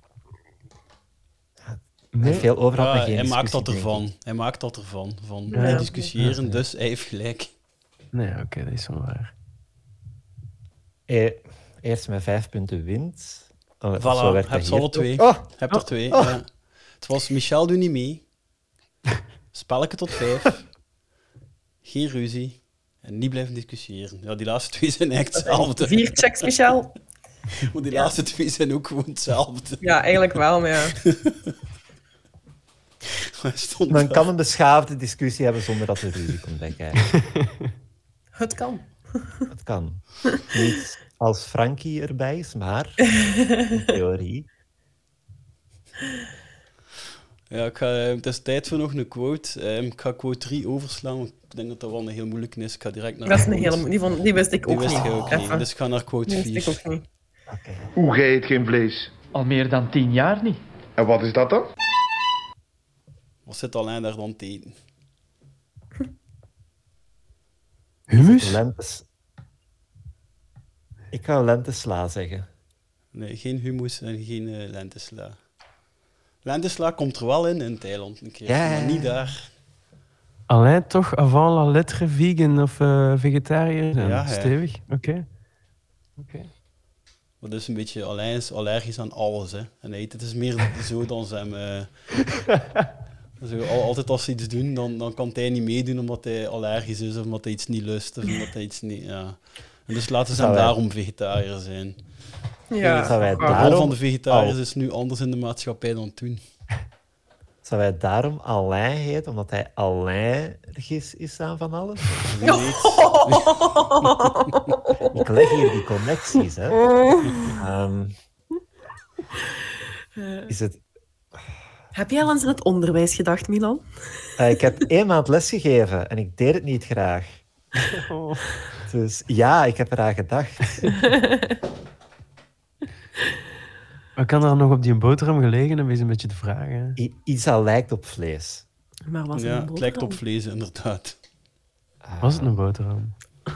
Nee. Nee? Veel over had, Ja, maar geen hij maakt discussie, dat denk ervan. ik. Hij maakt dat ervan. Van Ja. wij discussiëren, Ja. dus hij heeft gelijk. Nee, oké, dat is wel waar. Eh, eerst met vijf punten wint. Oh, of Voilà, zo werkt heb dat ze hier alle toch? twee. Oh, Heb er twee. oh. Ja. Het was Michel doet niet mee. Spelletje tot vijf. Geen ruzie. En niet blijven discussiëren. Ja, die laatste twee zijn echt hetzelfde. Vier checks, Michel. Maar die Ja. laatste twee zijn ook gewoon hetzelfde. Ja, eigenlijk wel, maar ja. Hij stond Men daar. kan een beschaafde discussie hebben zonder dat er ruzie komt bij kijken. Het kan. Dat kan. Niet als Frankie erbij is, maar in theorie. Ja, ik ga, eh, het is tijd voor nog een quote. Eh, ik ga quote drie overslaan, want ik denk dat dat wel een heel moeilijke is. Ik ga direct naar Dat is een quote- hele... mo- Die, van, die wist ik Die ook wist niet. jij ook niet. Even. Dus ik ga naar quote Die wist ik vier. ook niet. Oké. Hoe, gij eet geen vlees? Al meer dan tien jaar niet. En wat is dat dan? Wat zit alleen daar dan te eten? Hummus? Lentes. Ik ga lentesla zeggen. Nee, geen hummus en geen eh, lentesla. Lentesla komt er wel in in Thailand een keer, Ja. maar niet daar. Alleen toch avant la lettre vegan of eh, vegetariër zijn? Ja, ja. Stevig, oké. Oké. Maar dat is een beetje Alain is allergisch aan alles. Hè. En hij eet het is meer zo dan ze hem. eh, zo, al- altijd als ze iets doen, dan, dan kan hij niet meedoen omdat hij allergisch is of omdat hij iets niet lust of omdat hij iets niet. Ja. En dus laten ze hem Zou hij- daarom vegetariër zijn. Ja. Zou wij De rol daarom, van de vegetariërs al- is nu anders in de maatschappij dan toen. zou wij daarom Alain heten, omdat hij allergisch is aan van alles? Wie weet. Ik leg hier die connecties, hè. Ehm, is het... Heb jij al eens aan het onderwijs gedacht, Milan? Eh, ik heb één maand lesgegeven en ik deed het niet graag. Dus ja, ik heb eraan gedacht. Wat kan er nog op die boterham gelegen hebben, is een beetje de vraag. Hè? I- iets dat lijkt op vlees. Maar was Ja, het een het lijkt op boterham? vlees, inderdaad. Ah, Was het een boterham?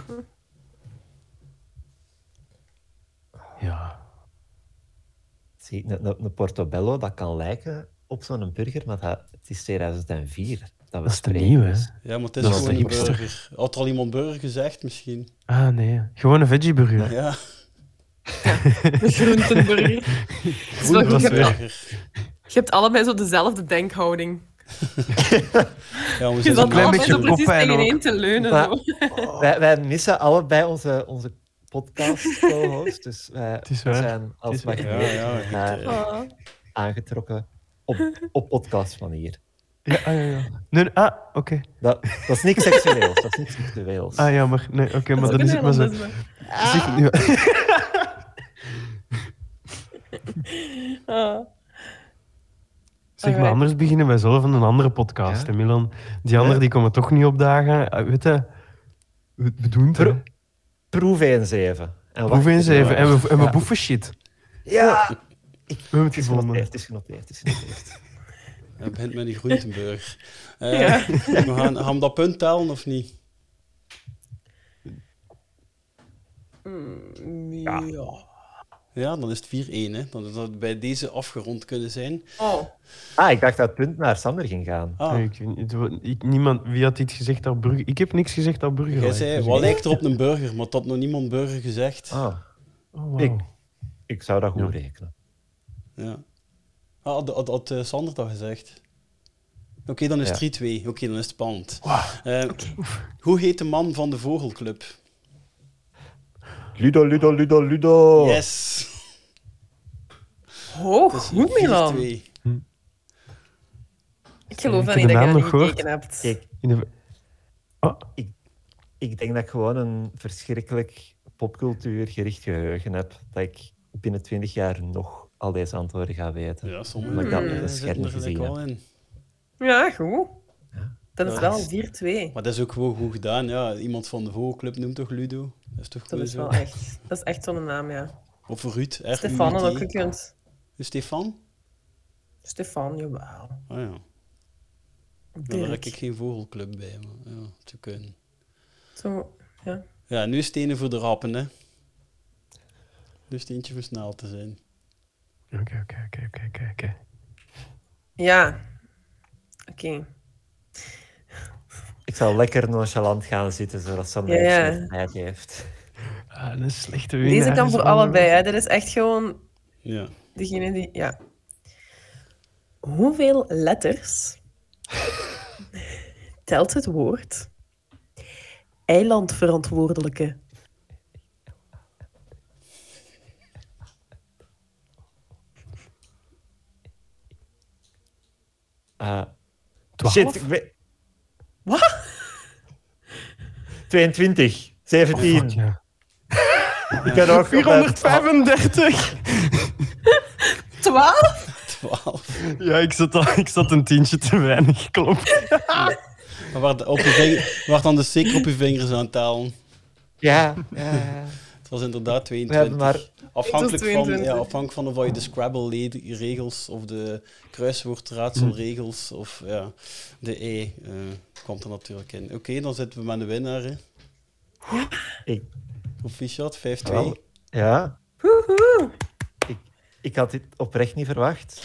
Ja. Zie, een, een, een portobello, dat kan lijken op zo'n burger, maar dat, het is tweeduizend vier. Dat, we Dat is te spreken, nieuw, hè? dus- Ja, maar het is Dat is gewoon de een hipster. burger. Had er al iemand burger gezegd, misschien? Ah, nee. Gewoon een veggieburger. Ja, Een groentenburger. Het is wel goed, je, hebt, burger. je hebt allebei zo dezelfde denkhouding. Ja, we Je zijn zat klein allemaal- allebei beetje zo precies koppijn tegen ook. één te leunen. Maar- Zo. wij, wij missen allebei onze, onze podcast-co-host, dus wij is waar. zijn als is waar. Ja, ja, goed, naar eh. Ah. aangetrokken op, op podcastmanier. Ja, ah, ja, ja. Nee, nee, ah, oké. Okay. Dat, dat is niks seksueels. Dat is niks seksueels. Ah, jammer. Nee, oké, okay, maar Dat dan is is ook het maar een zo. Nederlandse. Zeg, ja. Ah. Zeg maar, Alright. anders beginnen wij zelf aan een andere podcast, Ja? hè, Milan. Die anderen die komen toch niet opdagen. Ah, weet je, we we doen het, hè. Pro- Proef eens even. En Proef eens wacht even. En we, en we Ja. boefen shit. Ja! We hebben het Het is gevonden. genoteerd, het is genoteerd, het is genoteerd. Het begint met die groentenburger. Uh, Ja. we gaan, gaan we dat punt tellen of niet? Mm, ja. Ja, dan is het vier één. Hè. Dan zou het bij deze afgerond kunnen zijn. Oh. Ah, ik dacht dat het punt naar Sander ging gaan. Ah, Nee, ik, weet niet, het- ik, niemand, wie had iets gezegd dat burger... Ik heb niks gezegd dat burger jij lijkt, zei, dus wat ik- lijkt er op een burger? Maar dat had nog niemand burger gezegd. Ah, Oh, wauw. ik, ik zou dat goed Ja. rekenen. Ja. Ah, had, had, had eh, Sander dat gezegd? Oké, dan is het Ja. drie twee. Oké, dan is het spannend. Eh, hoe heet de man van de vogelclub? Ludo, Ludo, Ludo, Ludo. Yes! Hoog, Het is goed, Milan. vier twee. Ik geloof Ik dat heb niet de dat je naam dat nog niet gehoord. gekeken hebt. Ik, In de- Oh, ik denk dat ik gewoon een verschrikkelijk popcultuurgericht geheugen heb. Dat ik binnen twintig jaar nog al deze antwoorden ga weten. Ja, sommige Omdat ik dat op eh, een zitten scherm er gelijk gezien wel heb. in. Ja, goed. Dat is Ja. wel vier twee. Maar dat is ook gewoon goed gedaan. Ja, iemand van de vogelclub noemt toch Ludo? Dat is toch Dat goed is zo? wel echt, dat is echt zo'n naam, ja. Of Ruud. R U U T. Stefan had ook gekund. Stefan? Stefan, jawel. Ah ja. Nou, daar heb ik geen vogelclub bij. Maar ja, te kunnen. Zo, ja. Ja, nu stenen voor de rappen, hè. Nu is het eentje voor snel te zijn. oké, oké, oké, oké, oké, oké. Ja. Oké. Ik zal lekker nonchalant gaan zitten, zodat Sander Ja, ja. iets meer tijd heeft. Ah, een slechte winnaar. Deze kan is voor wel- allebei, hè. Dit is echt gewoon Ja. degene die... Ja. Hoeveel letters telt het woord eilandverantwoordelijke? Uh, Twaalf? shit, ik weet... Wat? tweeëntwintig, zeventien. Fuck, ja. Ik ben ook op mijn- vierhonderdvijfendertig! Twaalf? twaalf. Ja, ik zat, al, ik zat een tientje te weinig, klopt. Maar waar, op je vinger, waar dan dus zeker op je vingers aan het tellen. Ja, ja, ja. Het was inderdaad We hebben tweeëntwintig. maar... Afhankelijk, van, tweeëntwintig. ja, afhankelijk van of je de Scrabble-regels of de kruiswoordraadselregels of ja, de E eh komt er natuurlijk in. Oké, dan zitten we met de winnaar. Hè. Ik, Proficiat, vijf twee. wel, ja, Woehoe. ik, ik had dit oprecht niet verwacht.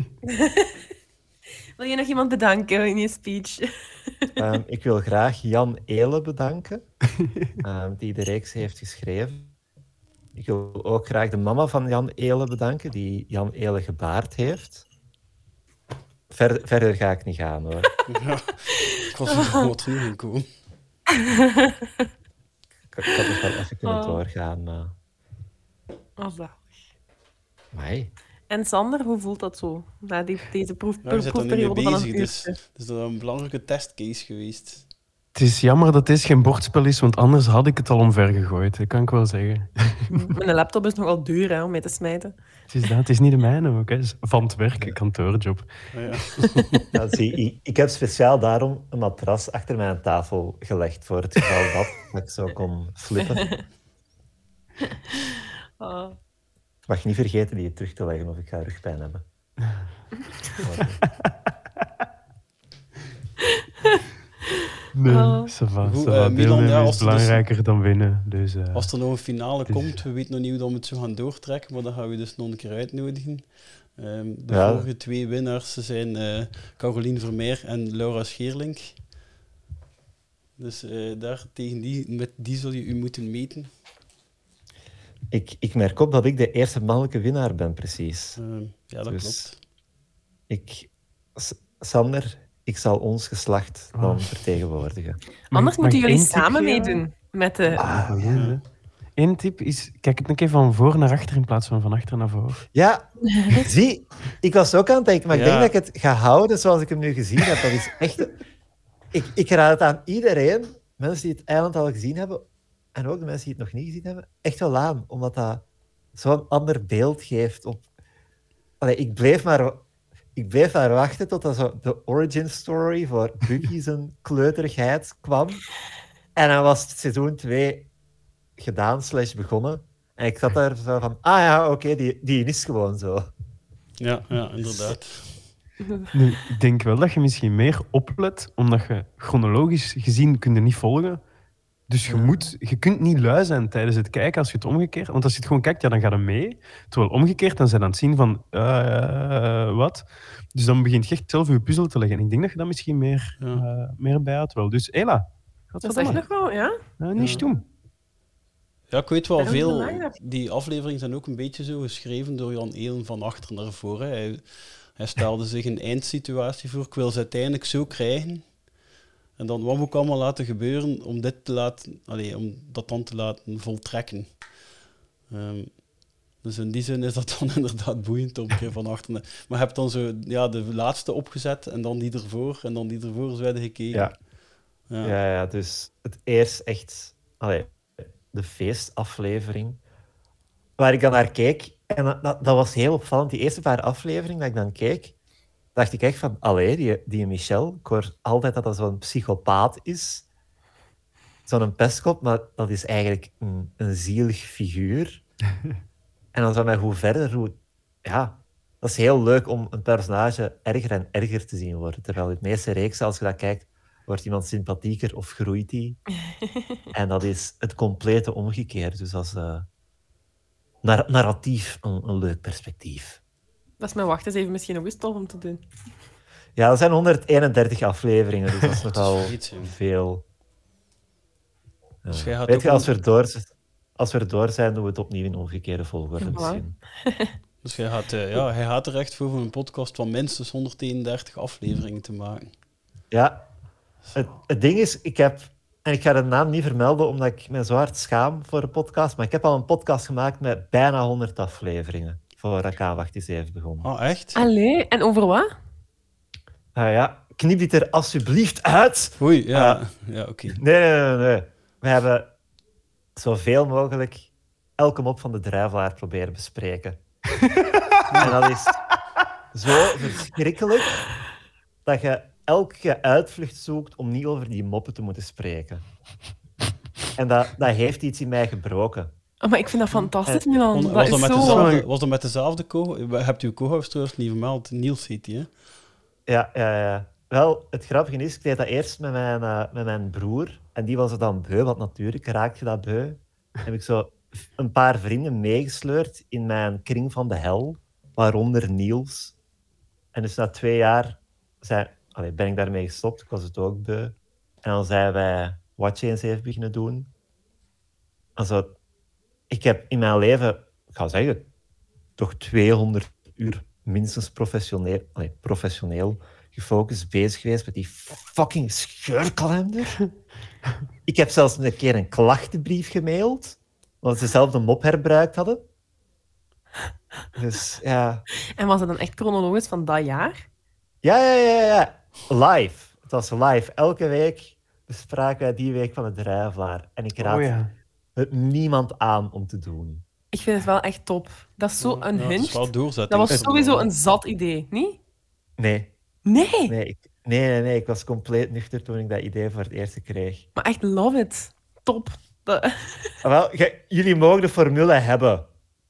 Wil je nog iemand bedanken in je speech? Um, ik wil graag Jan Eelen bedanken, um, die de reeks heeft geschreven. Ik wil ook graag de mama van Jan Eelen bedanken, die Jan Eelen gebaard heeft. Verder, verder ga ik niet gaan, hoor. Ja, ik was er groot genoeg in komen. Ik, ik had nog wel even kunnen Oh. doorgaan, maar... Oh, zalig. Amai. En Sander, hoe voelt dat zo? Na die, deze proef, Ja, we zijn er nu mee proefperiode van een bezig, dus uurtje. het is er een belangrijke testcase geweest. Het is jammer dat dit geen bordspel is, want anders had ik het al omver gegooid. Dat kan ik wel zeggen. Mijn laptop is nogal duur hè, om mee te smijten. Het is dat, het is niet de mijne ook. Hè. Het is van het werk, een kantoorjob. Ah, ja. Ja, zie, ik, ik heb speciaal daarom een matras achter mijn tafel gelegd, voor het geval dat, dat ik zo kon flippen. Ah. Ik mag niet vergeten die terug te leggen of ik ga rugpijn hebben. Nee, Oh. ça va, Goed, ça va. eh, Milan, Deelnemen ja, is als er dus- belangrijker dan winnen. Dus, eh, Als er nog een finale Het is- komt, we weten nog niet hoe we het zo gaan doortrekken, maar dan gaan we dus nog een keer uitnodigen. Ehm, de Ja. vorige twee winnaars zijn eh Carolien Vermeer en Laura Scheerlink. Dus eh, daar, tegen die, met die zul je u moeten meten. Ik, ik merk op dat ik de eerste mannelijke winnaar ben, precies. Ehm, ja, dat Dus- klopt. Ik, S- Sander, ik zal ons geslacht dan Oh. vertegenwoordigen. mag- Anders mag moeten ik jullie één tip samen geven? meedoen met de... Ah, goed, hè. Eén tip is, kijk het een keer van voor naar achter in plaats van van achter naar voor. Ja, zie, ik was ook aan het denken, maar ik Ja. denk dat ik het ga houden zoals ik hem nu gezien heb. Dat is echt... Ik, ik raad het aan iedereen, mensen die het eiland al gezien hebben, en ook de mensen die het nog niet gezien hebben, echt wel aan, omdat dat zo'n ander beeld geeft. Op... Allee, ik, bleef maar, ik bleef maar wachten tot dat zo de origin story voor Bucky zijn kleuterigheid kwam. En dan was het seizoen twee gedaan, slash begonnen. En ik zat daar zo van, ah ja, oké, okay, die, die is gewoon zo. Ja, ja, inderdaad. Nu, ik denk wel dat je misschien meer oplet, omdat je chronologisch gezien kun je niet volgen. Dus je, moet, je kunt niet lui zijn tijdens het kijken als je het omgekeerd... Want als je het gewoon kijkt, ja, dan gaat het mee. Terwijl omgekeerd, dan zijn ze aan het zien van... Uh, wat? Dus dan begint je echt zelf je puzzel te leggen. En ik denk dat je dat misschien meer, Ja. uh, meer bijhoudt wel. Dus Ela, Dat is echt nog wel, ja? Uh, niet Ja. doen. Ja, ik weet wel Daarom veel. belangrijk. Die afleveringen zijn ook een beetje zo geschreven door Jan Eelen van achter naar voren. Hij, hij stelde zich een eindsituatie voor. Ik wil ze uiteindelijk zo krijgen. En dan wat moet ik allemaal laten gebeuren om dit te laten, allee, om dat dan te laten voltrekken. Um, dus in die zin is dat dan inderdaad boeiend om een keer van achter. Maar je hebt dan zo ja, de laatste opgezet en dan die ervoor en dan die ervoor werden gekeken. Ja. Ja. Ja, ja, dus het eerst echt... Allee, de feestaflevering, waar ik dan naar keek. En dat, dat, dat was heel opvallend. Die eerste paar afleveringen dat ik dan keek, dacht ik echt van, allee, die, die Michel, ik hoor altijd dat dat zo'n psychopaat is. Zo'n pestkop, maar dat is eigenlijk een, een zielig figuur. En dan zo met hoe verder, hoe... Ja, dat is heel leuk om een personage erger en erger te zien worden. Terwijl in de meeste reeksen, als je dat kijkt, wordt iemand sympathieker of groeit die. En dat is het complete omgekeerde. Dus dat is uh, nar- narratief een, een leuk perspectief. Dat is mijn wacht eens even misschien nog eens tof om te doen. Ja, er zijn honderdeenendertig afleveringen, dus dat is nogal Dat is iets, joh. veel. Ja. Dus jij gaat Weet ook je, als we, een- er door, als we er door zijn, doen we het opnieuw in omgekeerde volgorde Ja, voilà. misschien. Dus jij gaat, eh, ja, hij gaat er echt voor om een podcast van minstens honderdeenendertig afleveringen te maken. Ja, het, het ding is, ik heb... En ik ga de naam niet vermelden, omdat ik me zo hard schaam voor de podcast, maar ik heb al een podcast gemaakt met bijna honderd afleveringen, voordat K wacht eens even begon. Ah, echt? Allee, en over wat? Ah ja, knip dit er alsjeblieft uit. Oei, ja. Ah. ja, oké. Nee, nee, nee, nee. We hebben zoveel mogelijk elke mop van de Drijvelaar proberen bespreken. En dat is zo verschrikkelijk dat je elke uitvlucht zoekt om niet over die moppen te moeten spreken. En dat, dat heeft iets in mij gebroken. Oh, maar ik vind dat fantastisch, Milan. On- Dat Was is dat, met zo... dezelfde, was dat met dezelfde co? Je hebt uw co-host trouwens niet vermeld. Niels heet die, hè? Ja, ja, ja. Wel, het grappige is, ik deed dat eerst met mijn, uh, met mijn broer. En die was er dan beu, want natuurlijk raak je dat beu. Heb ik zo een paar vrienden meegesleurd in mijn kring van de hel, waaronder Niels. En dus na twee jaar zei, allee, ben ik daarmee gestopt. Ik was het ook beu. En dan zijn wij Watch eens even beginnen doen. Also, ik heb in mijn leven, ik ga zeggen, toch tweehonderd uur minstens professioneel, allee, professioneel gefocust bezig geweest met die fucking scheurkalender. Ik heb zelfs een keer een klachtenbrief gemaild, omdat ze zelf de mop herbruikt hadden. Dus ja... En was het dan echt chronologisch van dat jaar? Ja, ja, ja, ja. Live. Het was live. Elke week bespraken wij die week van het Drijvelaar. En ik raad Oh ja. het niemand aan om te doen. Ik vind het wel echt top. Dat is zo een Ja, dat is hunch. wel doorzetting. Dat was sowieso een zat idee, niet? Nee. Nee, Nee, ik, nee, nee, nee. Ik was compleet nuchter toen ik dat idee voor het eerst kreeg. maar echt love it. Top. Dat... Ah, wel, gij- jullie mogen de formule hebben.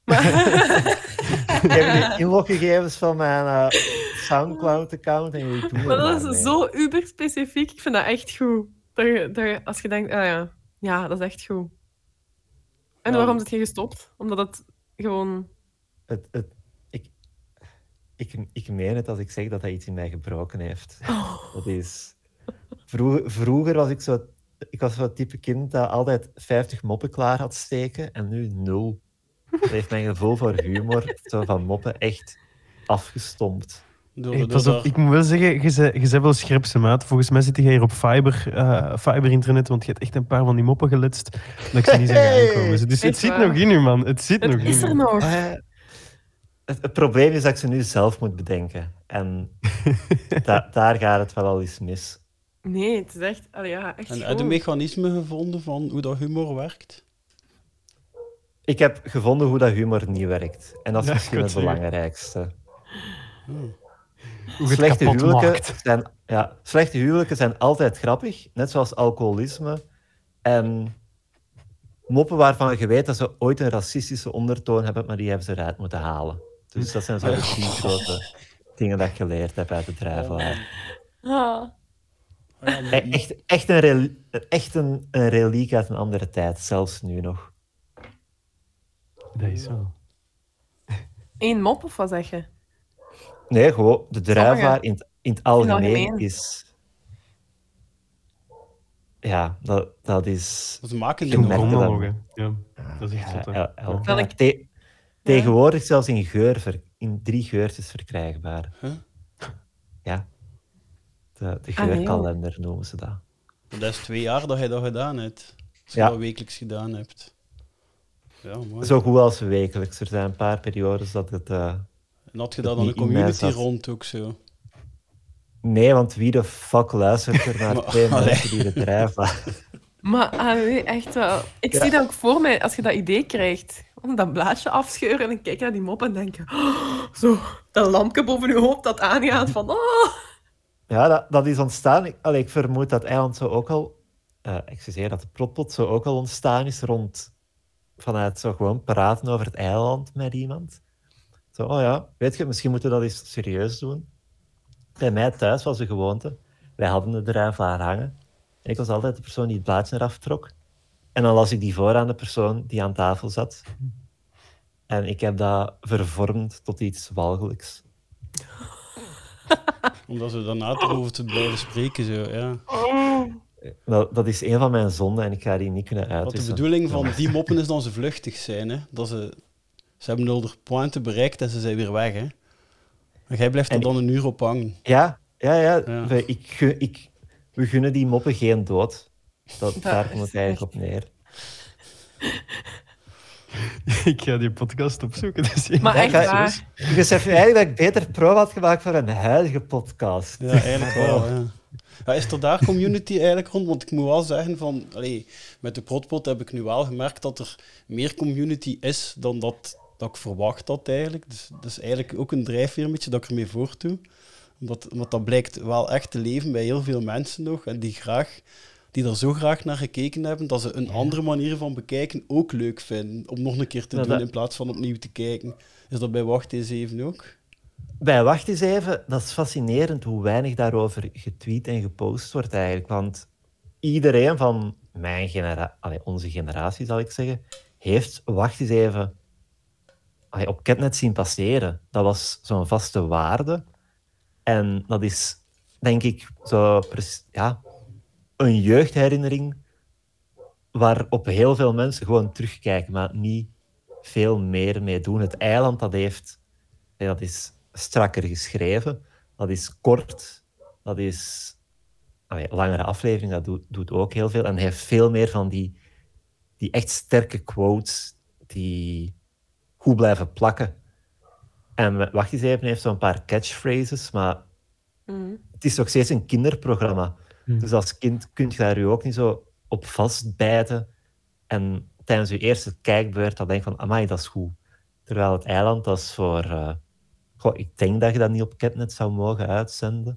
Ik heb de inloggegevens van mijn uh, Soundcloud-account en jullie doen er Maar dat maar is mee. zo uber specifiek. Ik vind dat echt goed. Dat je, dat je, als je denkt, ah ja, ja, dat is echt goed. En Ja. waarom zit je gestopt? Omdat het gewoon... Het, het, ik, ik, ik meen het als ik zeg dat hij iets in mij gebroken heeft. Oh. Dat is... Vroeger, vroeger was ik zo... Ik was zo'n type kind dat altijd vijftig moppen klaar had steken en nu nul. Dat heeft mijn gevoel voor humor zo van moppen echt afgestompt. Door, Hey, door pas op, daar- ik moet wel zeggen, je bent, je bent wel scherp, ze maat. Volgens mij zit jij hier op fiber, eh, fiber-internet, want je hebt echt een paar van die moppen geletst dat ik ze niet zag Hey! aankomen. Dus het Echt zit waar? nog in u, man. Het zit nog Het in is er u. nog. Eh, het, het probleem is dat ik ze nu zelf moet bedenken. En da- daar gaat het wel al eens mis. Nee, het is echt... Allee, ja, echt En heb goed. je mechanismen gevonden van hoe dat humor werkt? Ik heb gevonden hoe dat humor niet werkt. En dat is Ja, misschien ik het wou het belangrijkste. Hoe je het Slechte kapot huwelijken, maakt. zijn, ja, slechte huwelijken zijn altijd grappig, net zoals alcoholisme. En moppen waarvan je weet dat ze ooit een racistische ondertoon hebben, maar die hebben ze eruit moeten halen. Dus dat zijn zo de drie grote dingen dat ik geleerd heb uit de drijflaar. Ah. Ah ja, E- maar- Echt, echt, een, rel- echt een, een reliek uit een andere tijd, zelfs nu nog. Dat is zo. Eén mop, of wat zeg je? Nee, gewoon de drijflaar Sommige. in het, in het algemeen, algemeen. is... Ja, dat, dat is... Dat maken Je die nog. merkt het Monoloog, dan. hè. Ja, dat is echt Ja, zot, hè. el- el- Ja. ja, Welk- te- tegenwoordig zelfs in geur, ver- in drie geurtjes verkrijgbaar. Huh? Ja. De, de Ah, nee, geurkalender noemen ze dat. Dat is twee jaar dat je dat gedaan hebt. Als je Ja. dat wekelijks gedaan hebt. Ja, mooi. Zo goed als wekelijks. Er zijn een paar periodes dat het... eh, En had je het daar dan een niet in mij community zat. rond ook zo? Nee, want wie de fuck luistert er naar Maar- twee allee. mensen die de drijflaar... Maar ah, nee, echt wel. Ik Ja. zie dat ook voor mij, als je dat idee krijgt, om dat blaadje afscheuren en kijken naar die mop en denken, oh, zo, dat lampje boven je hoofd dat aangaat van, oh. Ja, dat, dat is ontstaan. Ik, allee, ik vermoed dat eiland zo ook al... eh excuseer, dat de protpot zo ook al ontstaan is rond... Vanuit zo gewoon praten over het eiland met iemand. Zo, oh ja, weet je, misschien moeten we dat eens serieus doen. Bij mij thuis was de gewoonte. Wij hadden de drijflaar hangen. En ik was altijd de persoon die het blaadje eraf trok. En dan las ik die voor aan de persoon die aan tafel zat. En ik heb dat vervormd tot iets walgelijks. Omdat ze daarna erover te blijven spreken. Zo, ja. Dat, dat is een van mijn zonden en ik ga die niet kunnen Wat de uitwissen. bedoeling van die moppen is dat ze vluchtig zijn. Hè? Dat ze, ze hebben nul pointen bereikt en ze zijn weer weg. Hè? En jij blijft er En dan een uur op hangen. Ja, ja, ja. Ja. We, ik, gun- ik, we gunnen die moppen geen dood. Dat, Dat daar is komt het eigenlijk op neer. Ik ga die podcast opzoeken. Dus Maar Ja, echt ga- waar. Ik besef nu eigenlijk dat ik beter pro had gemaakt voor een huidige podcast. Ja, eigenlijk wel. Ja. Ja, is er daar community eigenlijk rond? Want ik moet wel zeggen, van, allee, met de Protpot heb ik nu wel gemerkt dat er meer community is dan dat, dat ik verwacht had eigenlijk. Dus dat is eigenlijk ook een drijfveermetje dat ik ermee voortdoe. Omdat, omdat dat blijkt wel echt te leven bij heel veel mensen nog. En die, graag, die er zo graag naar gekeken hebben, dat ze een andere manier van bekijken ook leuk vinden. Om nog een keer te Ja, doen dat- in plaats van opnieuw te kijken. Is dat bij Wacht eens even ook? Bij Wacht eens even, dat is fascinerend hoe weinig daarover getweet en gepost wordt eigenlijk. Want iedereen van mijn genera- allee, onze generatie, zal ik zeggen, heeft Wacht eens even allee, op Catnet zien passeren. Dat was zo'n vaste waarde. En dat is, denk ik, zo pres- ja, een jeugdherinnering waarop heel veel mensen gewoon terugkijken, maar niet veel meer mee doen. Het eiland, dat heeft... nee, dat is strakker geschreven. Dat is kort. Dat is... allee, langere aflevering, dat doet, doet ook heel veel. En hij heeft veel meer van die, die echt sterke quotes die goed blijven plakken. En Wacht eens even heeft zo'n paar catchphrases, maar Mhm. het is nog steeds een kinderprogramma. Hmm. Dus als kind kun je daar je ook niet zo op vastbijten. En tijdens je eerste kijkbeurt dan denk je van, amai, dat is goed. Terwijl het eiland, dat is voor... eh, goh, ik denk dat je dat niet op Catnet zou mogen uitzenden.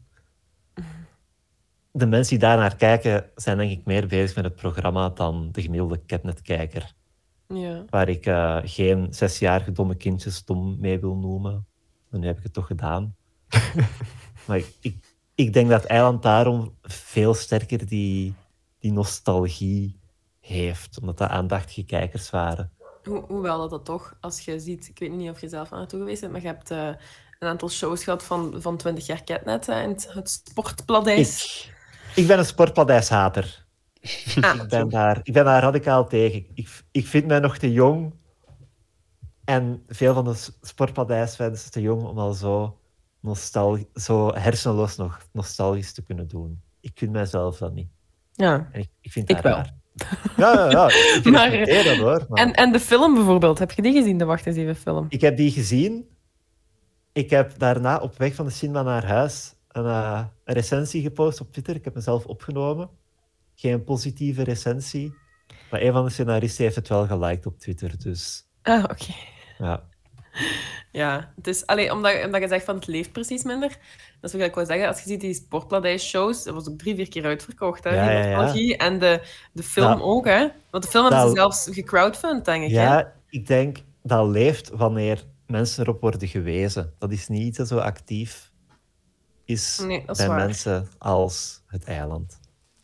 De mensen die daarnaar kijken, zijn denk ik meer bezig met het programma dan de gemiddelde Catnet-kijker. Ja. Waar ik eh, geen zesjarige domme kindjes dom mee wil noemen. En nu heb ik het toch gedaan. Maar ik, ik, ik denk dat het eiland daarom veel sterker die, die nostalgie heeft. Omdat dat aandachtige kijkers waren. Ho hoewel dat, dat toch, als je ziet, ik weet niet of je zelf aan naartoe geweest bent, maar je hebt uh, een aantal shows gehad van, van twintig jaar Catnet in het, het sportpladijs. Ik, ik ben een sportpladijshater. Ah, ik, ben daar, ik ben daar radicaal tegen. Ik, ik vind mij nog te jong. En veel van de sportpladijsfans te jong om al zo nostal- zo hersenloos nog nostalgisch te kunnen doen. Ik vind mijzelf dat niet. Ja, En ik, ik vind ik dat wel. raar. Ja, ja, ja. Ik Maar- respecteer dat hoor. Maar En, en de film bijvoorbeeld, heb je die gezien, de Wacht eens even film? ik heb die gezien. Ik heb daarna op weg van de cinema naar huis een, uh, een recensie gepost op Twitter. Ik heb mezelf opgenomen. Geen positieve recensie. Maar een van de scenaristen heeft het wel geliked op Twitter. Dus Ah, oké. ja. Ja, het is, allee, omdat, omdat je zegt van het leeft precies minder. Dat is wat ik wil zeggen. Als je ziet die Sportladij-shows, dat was ook drie, vier keer uitverkocht, hè, Ja, die ja, ja. nostalgie. En de, de film Dat- ook, hè. Want de film hebben ze dat- zelfs gecrowdfund, denk ik. Hè? Ja, ik denk dat leeft wanneer mensen erop worden gewezen. Dat is niet iets dat zo actief is Nee, dat is bij waar. mensen als het eiland.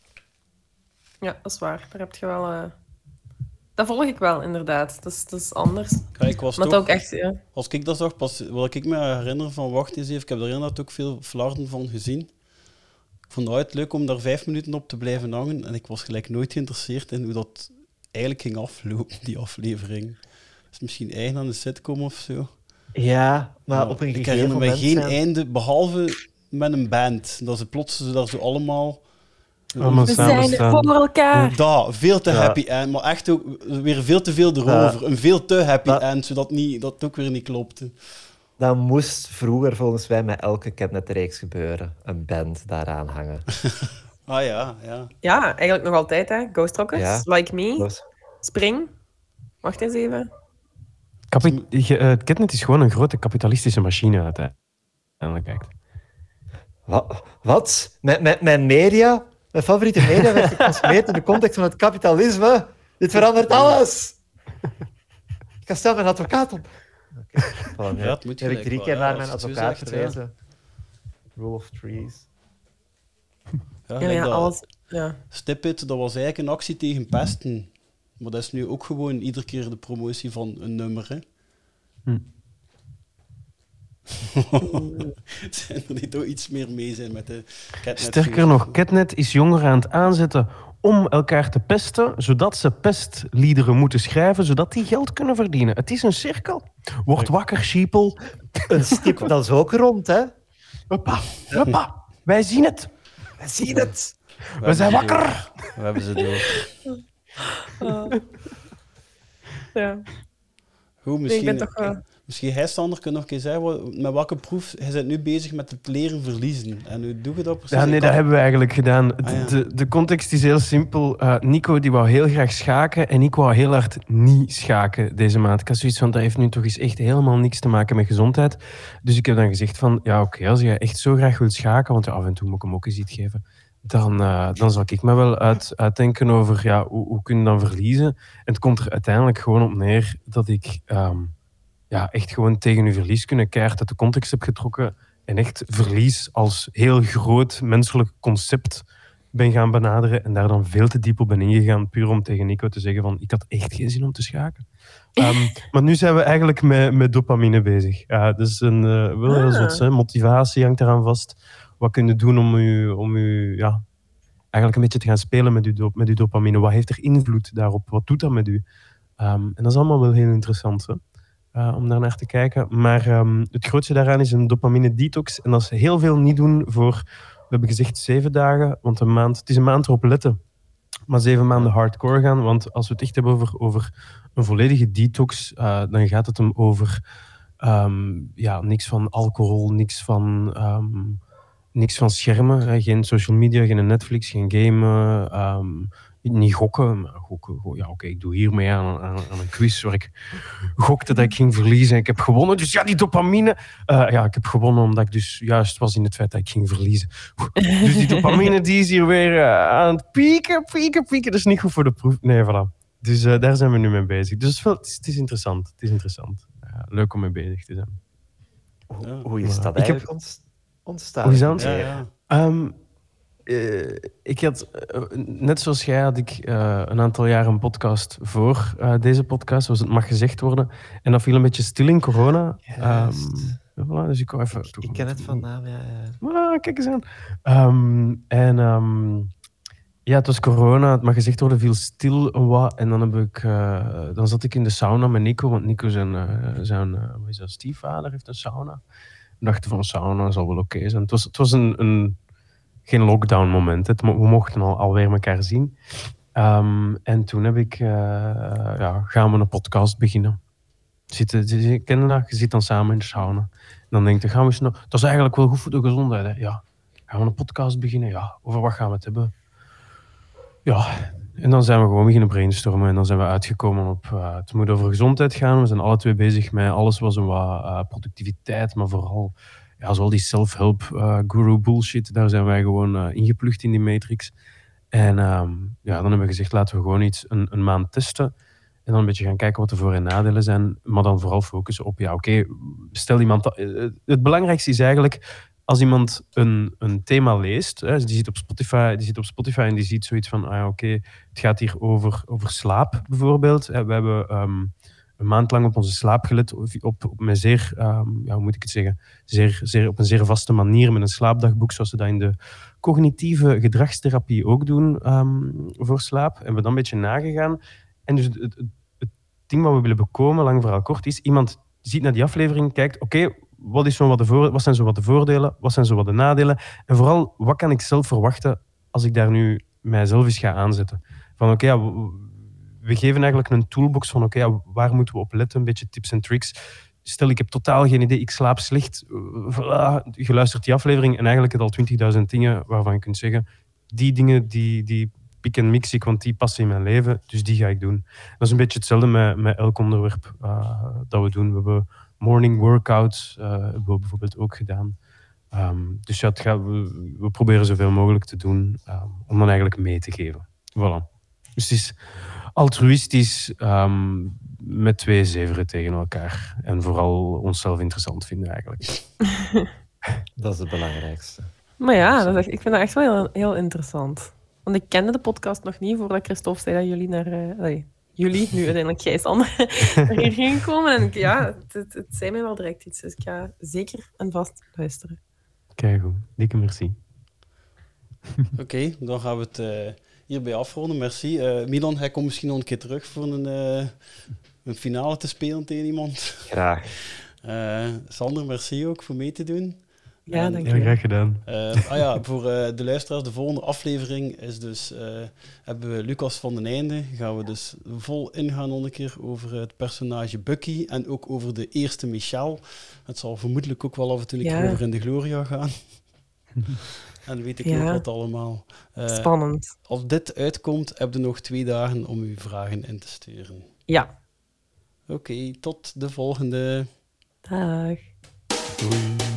Ja, dat is waar. Daar heb je wel... eh, Dat volg ik wel, inderdaad. Dat is, dat is anders. Ja, ik was Maar toch, ook echt... Ja. als ik dat zag, pas, wat ik me herinner van Wacht eens even, ik heb er inderdaad ook veel flarden van gezien. Ik vond het uit leuk om daar vijf minuten op te blijven hangen en ik was gelijk nooit geïnteresseerd in hoe dat eigenlijk ging aflopen, die aflevering. Dat is misschien eigen aan de sitcom of zo. Ja, maar Ja, op een ik gegeven herinner me moment geen zijn- einde, behalve met een band. Dat ze plots ze daar zo allemaal... Allemaal We samen zijn er staan. voor elkaar. Dat, veel te Ja. happy end, maar echt ook weer veel te veel erover. Een veel te happy Dat- end, zodat niet, dat het ook weer niet klopte. Dat moest vroeger volgens mij met elke Catnet-reeks gebeuren. Een band daaraan hangen. Ah ja, ja. Ja, eigenlijk nog altijd, hè. Ghost Rockers, Ja. Like Me, Dus, Spring. Wacht eens even. Kapi- je- eh, het Catnet is gewoon een grote kapitalistische machine uiteindelijk. Kijkt. wat? Wat? Mijn, mijn, mijn media, mijn favoriete media, werd geconsumeerd in de context van het kapitalisme. Dit verandert alles! Ik ga snel mijn advocaat op. Oké, voilà, Ja, het moet nu heb ik gelijk drie wel, keer ja, naar als mijn het zo advocaat zegt, ja. verwezen. Rule of Trees. Ja, Ja, like ja, dat alles... Ja. Stipit, dat was eigenlijk een actie tegen pesten. Maar dat is nu ook gewoon iedere keer de promotie van een nummer. Hè. Hm. Zijn er niet ook iets meer mee zijn met de Catnet Sterker shows? nog, Catnet is jongeren aan het aanzetten om elkaar te pesten, zodat ze pestliederen moeten schrijven, zodat die geld kunnen verdienen. Het is een cirkel. Word wakker, sheeple. Een stip, dat is ook rond, hè? Hoppa, hoppa. Wij zien het. We zien het! We zijn hebben ze wakker. door. We hebben ze door. Ah. Ja. Goed, Nee, ik misschien, ben toch... eh, misschien hij, Sander, kan nog een keer zeggen, wat- met welke proef, hij bent nu bezig met het leren verliezen. En hoe doe je dat precies? Ja, nee, Ik dat had- hebben we eigenlijk gedaan. De, Ah, ja. de, de context is heel simpel. Eh, Nico die wou heel graag schaken en ik wou heel hard niet schaken deze maand. Ik had zoiets van, dat heeft nu toch eens echt helemaal niks te maken met gezondheid. Dus ik heb dan gezegd van, ja oké, als je echt zo graag wilt schaken, want ja, af en toe moet ik hem ook eens iets geven, dan, eh, dan zal ik me wel uit, uitdenken over ja, hoe, hoe kun je dan verliezen. En het komt er uiteindelijk gewoon op neer dat ik ehm, ja, echt gewoon tegen uw verlies kunnen keihard uit de context heb getrokken en echt verlies als heel groot menselijk concept ben gaan benaderen en daar dan veel te diep op ben ingegaan, puur om tegen Nico te zeggen van ik had echt geen zin om te schaken. Ehm, maar nu zijn we eigenlijk met, met dopamine bezig. Ja, dus een, uh, wel heel Ah. zot, hè. Motivatie hangt eraan vast. Wat kun je doen om u, om u ja, eigenlijk een beetje te gaan spelen met uw, dop- met uw dopamine? Wat heeft er invloed daarop? Wat doet dat met u? Ehm, en dat is allemaal wel heel interessant, hè? Uh, om daar naar te kijken. Maar um, het grootste daaraan is een dopamine detox. En dat is heel veel niet doen voor, we hebben gezegd zeven dagen, want een maand, het is een maand erop letten. Maar zeven maanden hardcore gaan, want als we het echt hebben over, over een volledige detox, uh, dan gaat het hem over um, ja, niks van alcohol, niks van, um, niks van schermen, hè? Geen social media, geen Netflix, geen gamen, um, niet gokken. Maar gokken go- ja, oké, okay, ik doe hiermee aan, aan, aan een quiz waar ik gokte dat ik ging verliezen en ik heb gewonnen. Dus ja, die dopamine. Uh, ja, ik heb gewonnen omdat ik dus juist was in het feit dat ik ging verliezen. Dus die dopamine die is hier weer uh, aan het pieken, pieken, pieken. Dat is niet goed voor de proef. Nee, voilà. Dus uh, daar zijn we nu mee bezig. Dus het is, wel, het is, het is interessant. Het is interessant. Ja, leuk om mee bezig te zijn. Hoe, hoe is dat Ik heb- eigenlijk ont- ontstaan? Hoe is dat? Ja, ja. Um, uh, ik had, uh, net zoals jij, had ik uh, een aantal jaar een podcast voor uh, deze podcast, zoals het mag gezegd worden. En dat viel een beetje stil in corona. Juist. Um, voilà, dus ik wou even... Ik, ik ken het van naam, ja. ja. Ah, kijk eens aan. Um, en um, ja, het was corona, het mag gezegd worden, viel stil een wat. En dan, heb ik, uh, dan zat ik in de sauna met Nico, want Nico zijn, uh, zijn uh, wat is dat, stiefvader heeft een sauna. We dachten van sauna zal wel oké zijn. Het was, het was een, een, geen lockdown moment. Het, mo- we mochten al, alweer elkaar zien. Um, en toen heb ik, uh, ja, gaan we een podcast beginnen. Zitten, je ken dat? Je zit dan samen in de sauna. En dan denk je, gaan we eens nog... Dat is eigenlijk wel goed voor de gezondheid. Hè? Ja. Gaan we een podcast beginnen? Ja. Over wat gaan we het hebben? Ja. En dan zijn we gewoon beginnen brainstormen. En dan zijn we uitgekomen op... Uh, het moet over gezondheid gaan. We zijn alle twee bezig met alles wat zo wat uh, productiviteit, maar vooral... Ja, zoal die self-help uh, guru bullshit. Daar zijn wij gewoon uh, ingeplucht in die matrix. En um, ja, dan hebben we gezegd, laten we gewoon iets een, een maand testen. En dan een beetje gaan kijken wat de voor- en nadelen zijn. Maar dan vooral focussen op, ja, oké, okay, stel iemand... Het belangrijkste is eigenlijk, als iemand een, een thema leest, hè, die, zit op Spotify, die zit op Spotify en die ziet zoiets van, ah, oké, okay, het gaat hier over, over slaap, bijvoorbeeld. We hebben um, een maand lang op onze slaap gelet, op, op, op met zeer, um, ja, hoe moet ik het zeggen, zeer, zeer, op een zeer vaste manier, met een slaapdagboek, zoals ze dat in de cognitieve gedragstherapie ook doen um, voor slaap. En we dan een beetje nagegaan. En dus het, het, het ding wat we willen bekomen, lang verhaal kort, is iemand ziet naar die aflevering, kijkt, oké, okay, wat, is zo wat, de voor, wat zijn zo wat de voordelen, wat zijn zo wat de nadelen, en vooral, wat kan ik zelf verwachten als ik daar nu mijzelf eens ga aanzetten. Van oké, okay, ja, we geven eigenlijk een toolbox van oké, okay, ja, waar moeten we op letten, een beetje tips en tricks. Stel, ik heb totaal geen idee, ik slaap slecht, voilà, je luistert die aflevering en eigenlijk heb je al twintigduizend dingen waarvan je kunt zeggen, die dingen die... die pick en mix ik, want die passen in mijn leven, dus die ga ik doen. Dat is een beetje hetzelfde met, met elk onderwerp uh, dat we doen. We hebben morning workouts, uh, hebben we bijvoorbeeld ook gedaan. Um, dus ja, het gaat, we, we proberen zoveel mogelijk te doen um, om dan eigenlijk mee te geven. Voilà. Dus het is altruïstisch um, met twee zeveren tegen elkaar. En vooral onszelf interessant vinden eigenlijk. Dat is het belangrijkste. Maar ja, dat is echt, ik vind dat echt wel heel, heel interessant. Want ik kende de podcast nog niet voordat Christophe zei dat jullie naar... Uh, allee, jullie, nu uiteindelijk jij Sander, naar hier gingen komen. En ja, het, het, het zei mij wel direct iets. Dus ik ga zeker en vast luisteren. Kijk goed, dikke merci. Oké, okay, dan gaan we het uh, hierbij afronden. Merci. Uh, Milan, hij komt misschien nog een keer terug voor een, uh, een finale te spelen tegen iemand. Graag. Uh, Sander, merci ook voor mee te doen. Ja, dank je. Heel graag gedaan. Uh, ah ja, voor uh, de luisteraars, de volgende aflevering is dus, uh, hebben we Lucas van den Einde. Gaan we dus vol ingaan nog een keer over het personage Bucky en ook over de eerste Michel. Het zal vermoedelijk ook wel af en toe een keer ja. over in de Gloria gaan. En weet ik ja. nog wat allemaal. Uh, Spannend. Als dit uitkomt, heb je nog twee dagen om uw vragen in te sturen. Ja. Oké, okay, tot de volgende. Dag. Doei.